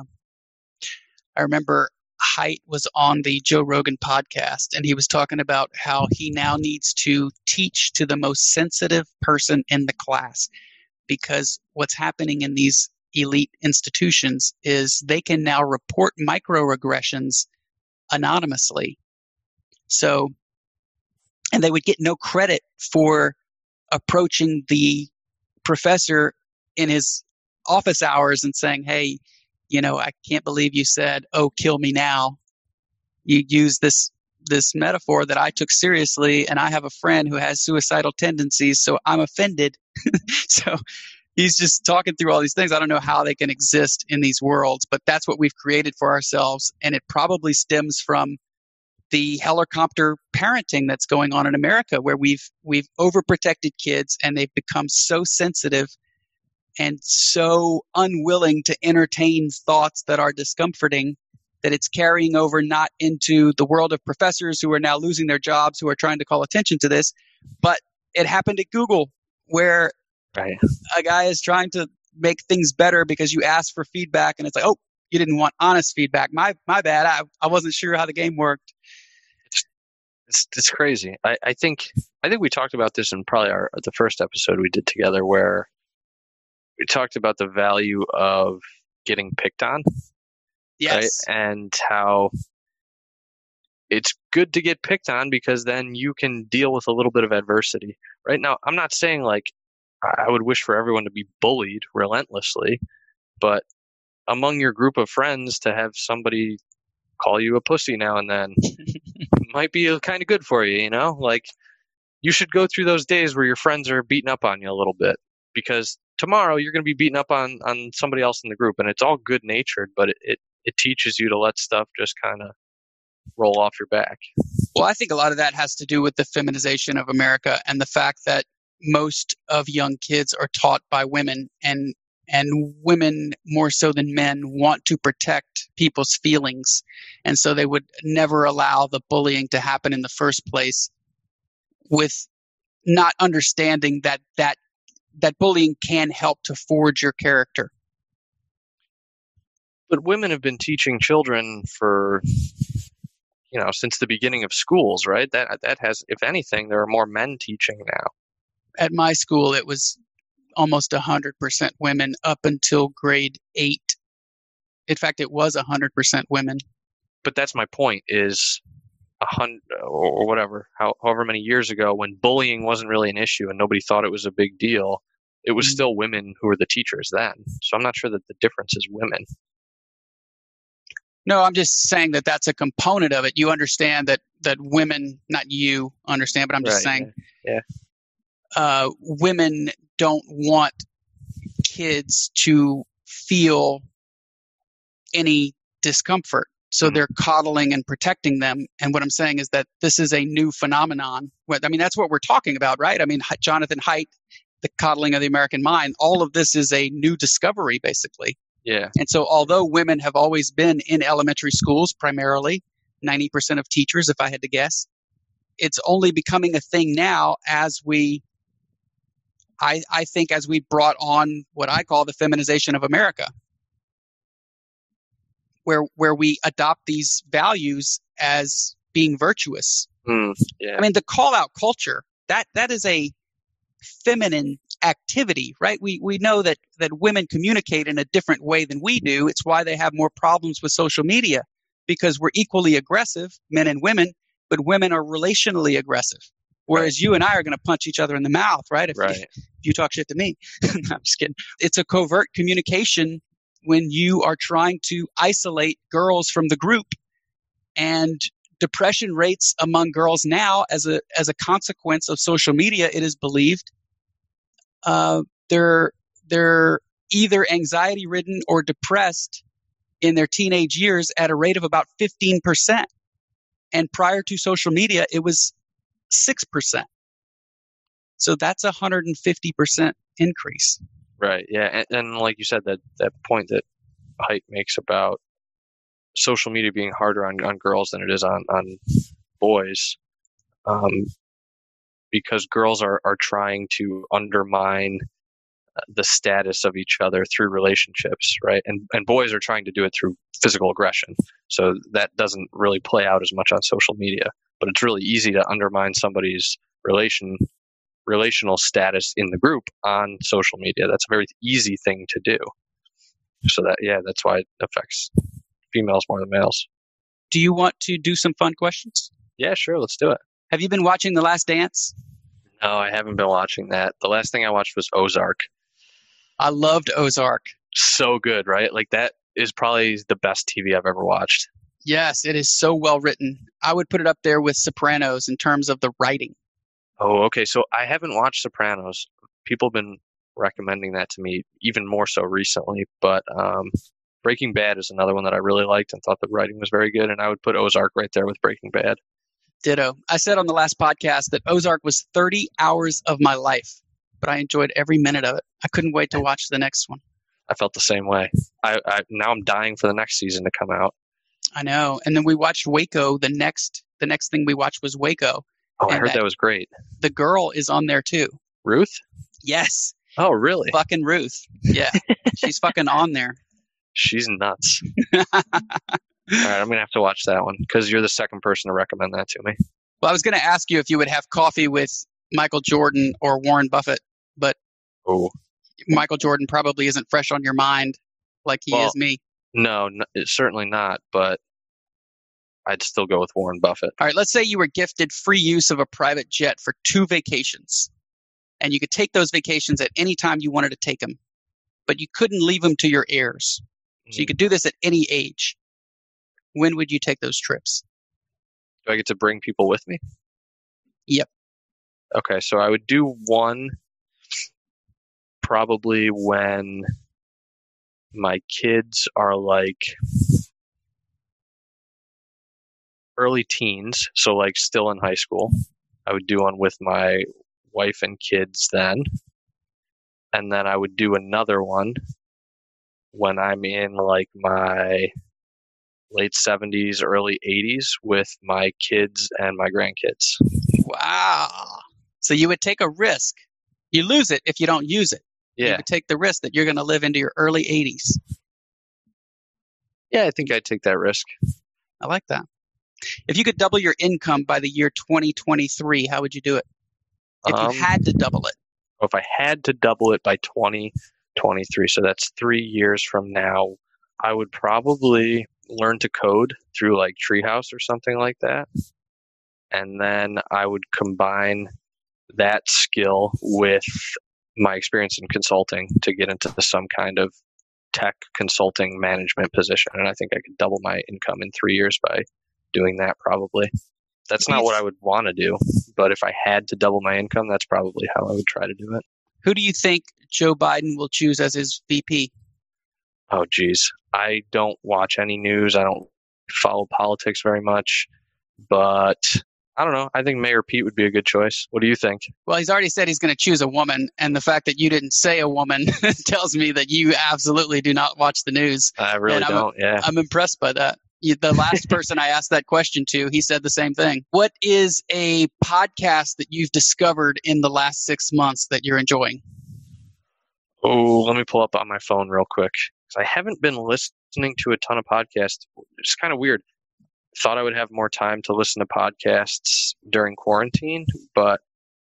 I remember Haidt was on the Joe Rogan podcast, and he was talking about how he now needs to teach to the most sensitive person in the class, because what's happening in these elite institutions is they can now report microaggressions anonymously. So, and they would get no credit for approaching the professor in his office hours and saying, hey, you know, I can't believe you said, oh, kill me now. You use this this metaphor that I took seriously, and I have a friend who has suicidal tendencies, so I'm offended. So he's just talking through all these things. I don't know how they can exist in these worlds, but that's what we've created for ourselves. And it probably stems from the helicopter parenting that's going on in America, where we've we've overprotected kids and they've become so sensitive and so unwilling to entertain thoughts that are discomforting that it's carrying over not into the world of professors who are now losing their jobs, who are trying to call attention to this, but it happened at Google, where right. a guy is trying to make things better because you asked for feedback, and it's like, oh, you didn't want honest feedback. My my bad. I, I wasn't sure how the game worked. It's it's, it's crazy. I, I think I think we talked about this in probably our the first episode we did together, where we talked about the value of getting picked on. Yes. Right? And how it's good to get picked on because then you can deal with a little bit of adversity. Right now, I'm not saying like I would wish for everyone to be bullied relentlessly, but among your group of friends to have somebody call you a pussy now and then might be kind of good for you, you know? Like, you should go through those days where your friends are beating up on you a little bit, because tomorrow you're going to be beating up on, on somebody else in the group, and it's all good-natured, but it, it, it teaches you to let stuff just kind of roll off your back. Well, I think a lot of that has to do with the feminization of America and the fact that most of young kids are taught by women, and and women more so than men want to protect people's feelings. And so they would never allow the bullying to happen in the first place, with not understanding that that, that bullying can help to forge your character. But women have been teaching children for, you know, since the beginning of schools, right? That that has, if anything, there are more men teaching now. At my school, it was almost one hundred percent women up until grade eight. In fact, it was one hundred percent women. But that's my point, is a hundred or whatever, how, however many years ago, when bullying wasn't really an issue and nobody thought it was a big deal, it was mm-hmm. still women who were the teachers then. So I'm not sure that the difference is women. No, I'm just saying that that's a component of it. You understand that, that women, not you understand, but I'm just right, saying Yeah. Uh, women don't want kids to feel any discomfort. So they're coddling and protecting them. And what I'm saying is that this is a new phenomenon. I mean, that's what we're talking about, right? I mean, Jonathan Haidt, The Coddling of the American Mind, all of this is a new discovery, basically. Yeah. And so although women have always been in elementary schools, primarily, ninety percent of teachers, if I had to guess, it's only becoming a thing now as we, I, I think, as we brought on what I call the feminization of America. Where where we adopt these values as being virtuous. Mm, yeah. I mean, the call-out culture, that that is a feminine activity, right? We we know that, that women communicate in a different way than we do. It's why they have more problems with social media, because we're equally aggressive, men and women, but women are relationally aggressive. Whereas right. you and I are going to punch each other in the mouth, right? If, right. you, if you talk shit to me. I'm just kidding. It's a covert communication when you are trying to isolate girls from the group. And depression rates among girls now, as a as a consequence of social media, it is believed, uh, they're they're either anxiety-ridden or depressed in their teenage years at a rate of about fifteen percent. And prior to social media, it was six percent. So that's a one hundred fifty percent increase. Right. Yeah. And, and like you said, that, that point that Haidt makes about social media being harder on, on girls than it is on, on boys, um, because girls are, are trying to undermine the status of each other through relationships, right? And and boys are trying to do it through physical aggression. So that doesn't really play out as much on social media. But it's really easy to undermine somebody's relation relational status in the group on social media. That's a very easy thing to do. So that, yeah, that's why it affects females more than males. Do you want to do some fun questions? Yeah, sure. Let's do it. Have you been watching The Last Dance? No, I haven't been watching that. The last thing I watched was Ozark. I loved Ozark. So good, right? Like that is probably the best T V I've ever watched. Yes, it is so well written. I would put it up there with Sopranos in terms of the writing. Oh, okay. So I haven't watched Sopranos. People have been recommending that to me even more so recently. But um, Breaking Bad is another one that I really liked and thought the writing was very good. And I would put Ozark right there with Breaking Bad. Ditto. I said on the last podcast that Ozark was thirty hours of my life, but I enjoyed every minute of it. I couldn't wait to watch the next one. I felt the same way. I, I now I'm dying for the next season to come out. I know. And then we watched Waco. The next the next thing we watched was Waco. Oh, I and heard that, that was great. The girl is on there too. Ruth? Yes. Oh, really? Fucking Ruth. Yeah. She's fucking on there. She's nuts. All right, I'm going to have to watch that one because you're the second person to recommend that to me. Well, I was going to ask you if you would have coffee with Michael Jordan or Warren Buffett, but oh. Michael Jordan probably isn't fresh on your mind like he well, is me. No, no, it's certainly not, but I'd still go with Warren Buffett. All right, let's say you were gifted free use of a private jet for two vacations, and you could take those vacations at any time you wanted to take them, but you couldn't leave them to your heirs. Mm. So you could do this at any age. When would you take those trips? Do I get to bring people with me? Yep. Okay, so I would do one probably when my kids are like early teens, so like still in high school. I would do one with my wife and kids then. And then I would do another one when I'm in like my late seventies, early eighties with my kids and my grandkids. Wow. So you would take a risk. You lose it if you don't use it. Yeah. You would take the risk that you're going to live into your early eighties. Yeah, I think I'd take that risk. I like that. If you could double your income by the year twenty twenty-three, how would you do it? If um, you had to double it. If I had to double it by twenty twenty-three, so that's three years from now, I would probably learn to code through like Treehouse or something like that. And then I would combine that skill with my experience in consulting to get into some kind of tech consulting management position. And I think I could double my income in three years by doing that probably. That's not what I would want to do. But if I had to double my income, that's probably how I would try to do it. Who do you think Joe Biden will choose as his V P? Oh, geez. I don't watch any news. I don't follow politics very much. But I don't know. I think Mayor Pete would be a good choice. What do you think? Well, he's already said he's going to choose a woman. And the fact that you didn't say a woman tells me that you absolutely do not watch the news. I really and don't, I'm, yeah. I'm impressed by that. You, the last person I asked that question to, he said the same thing. What is a podcast that you've discovered in the last six months that you're enjoying? Oh, let me pull up on my phone real quick. Because I haven't been listening to a ton of podcasts. It's kind of weird. Thought I would have more time to listen to podcasts during quarantine, but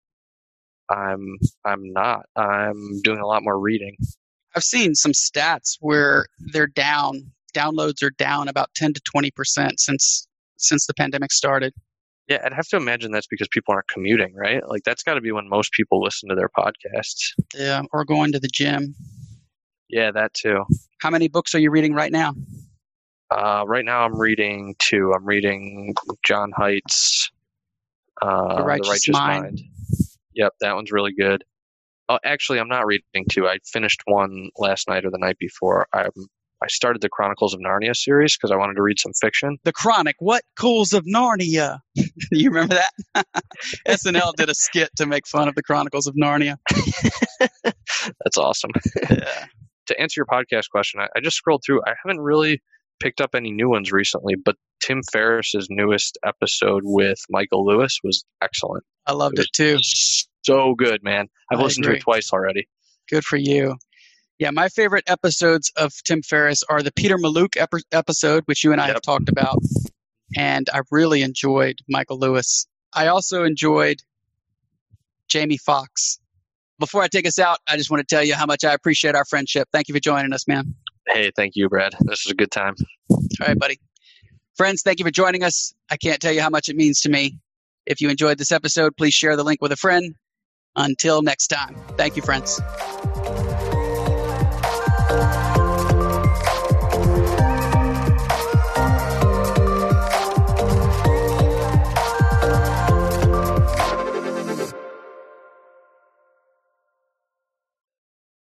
I'm I'm not. I'm doing a lot more reading. I've seen some stats where they're down. Downloads are down about ten to twenty percent since since the pandemic started. Yeah, I'd have to imagine that's because people aren't commuting, right? Like that's got to be when most people listen to their podcasts. Yeah, or going to the gym. Yeah, that too. How many books are you reading right now? Uh, right now I'm reading two. I'm reading John Haidt's uh, The Righteous, the Righteous Mind. Mind. Yep, that one's really good. Oh, actually, I'm not reading two. I finished one last night or the night before. I'm I started the Chronicles of Narnia series because I wanted to read some fiction. The Chronic, What Cools of Narnia? You remember that? S N L did a skit to make fun of the Chronicles of Narnia. That's awesome. Yeah. To answer your podcast question, I, I just scrolled through. I haven't really picked up any new ones recently, but Tim Ferriss's newest episode with Michael Lewis was excellent. I loved it, it too. So good, man. I've I listened agree. to it twice already. Good for you. Yeah, my favorite episodes of Tim Ferriss are the Peter Mallouk ep- episode, which you and I Yep. have talked about. And I really enjoyed Michael Lewis. I also enjoyed Jamie Foxx. Before I take us out, I just want to tell you how much I appreciate our friendship. Thank you for joining us, man. Hey, thank you, Brad. This was a good time. All right, buddy. Friends, thank you for joining us. I can't tell you how much it means to me. If you enjoyed this episode, please share the link with a friend. Until next time. Thank you, friends.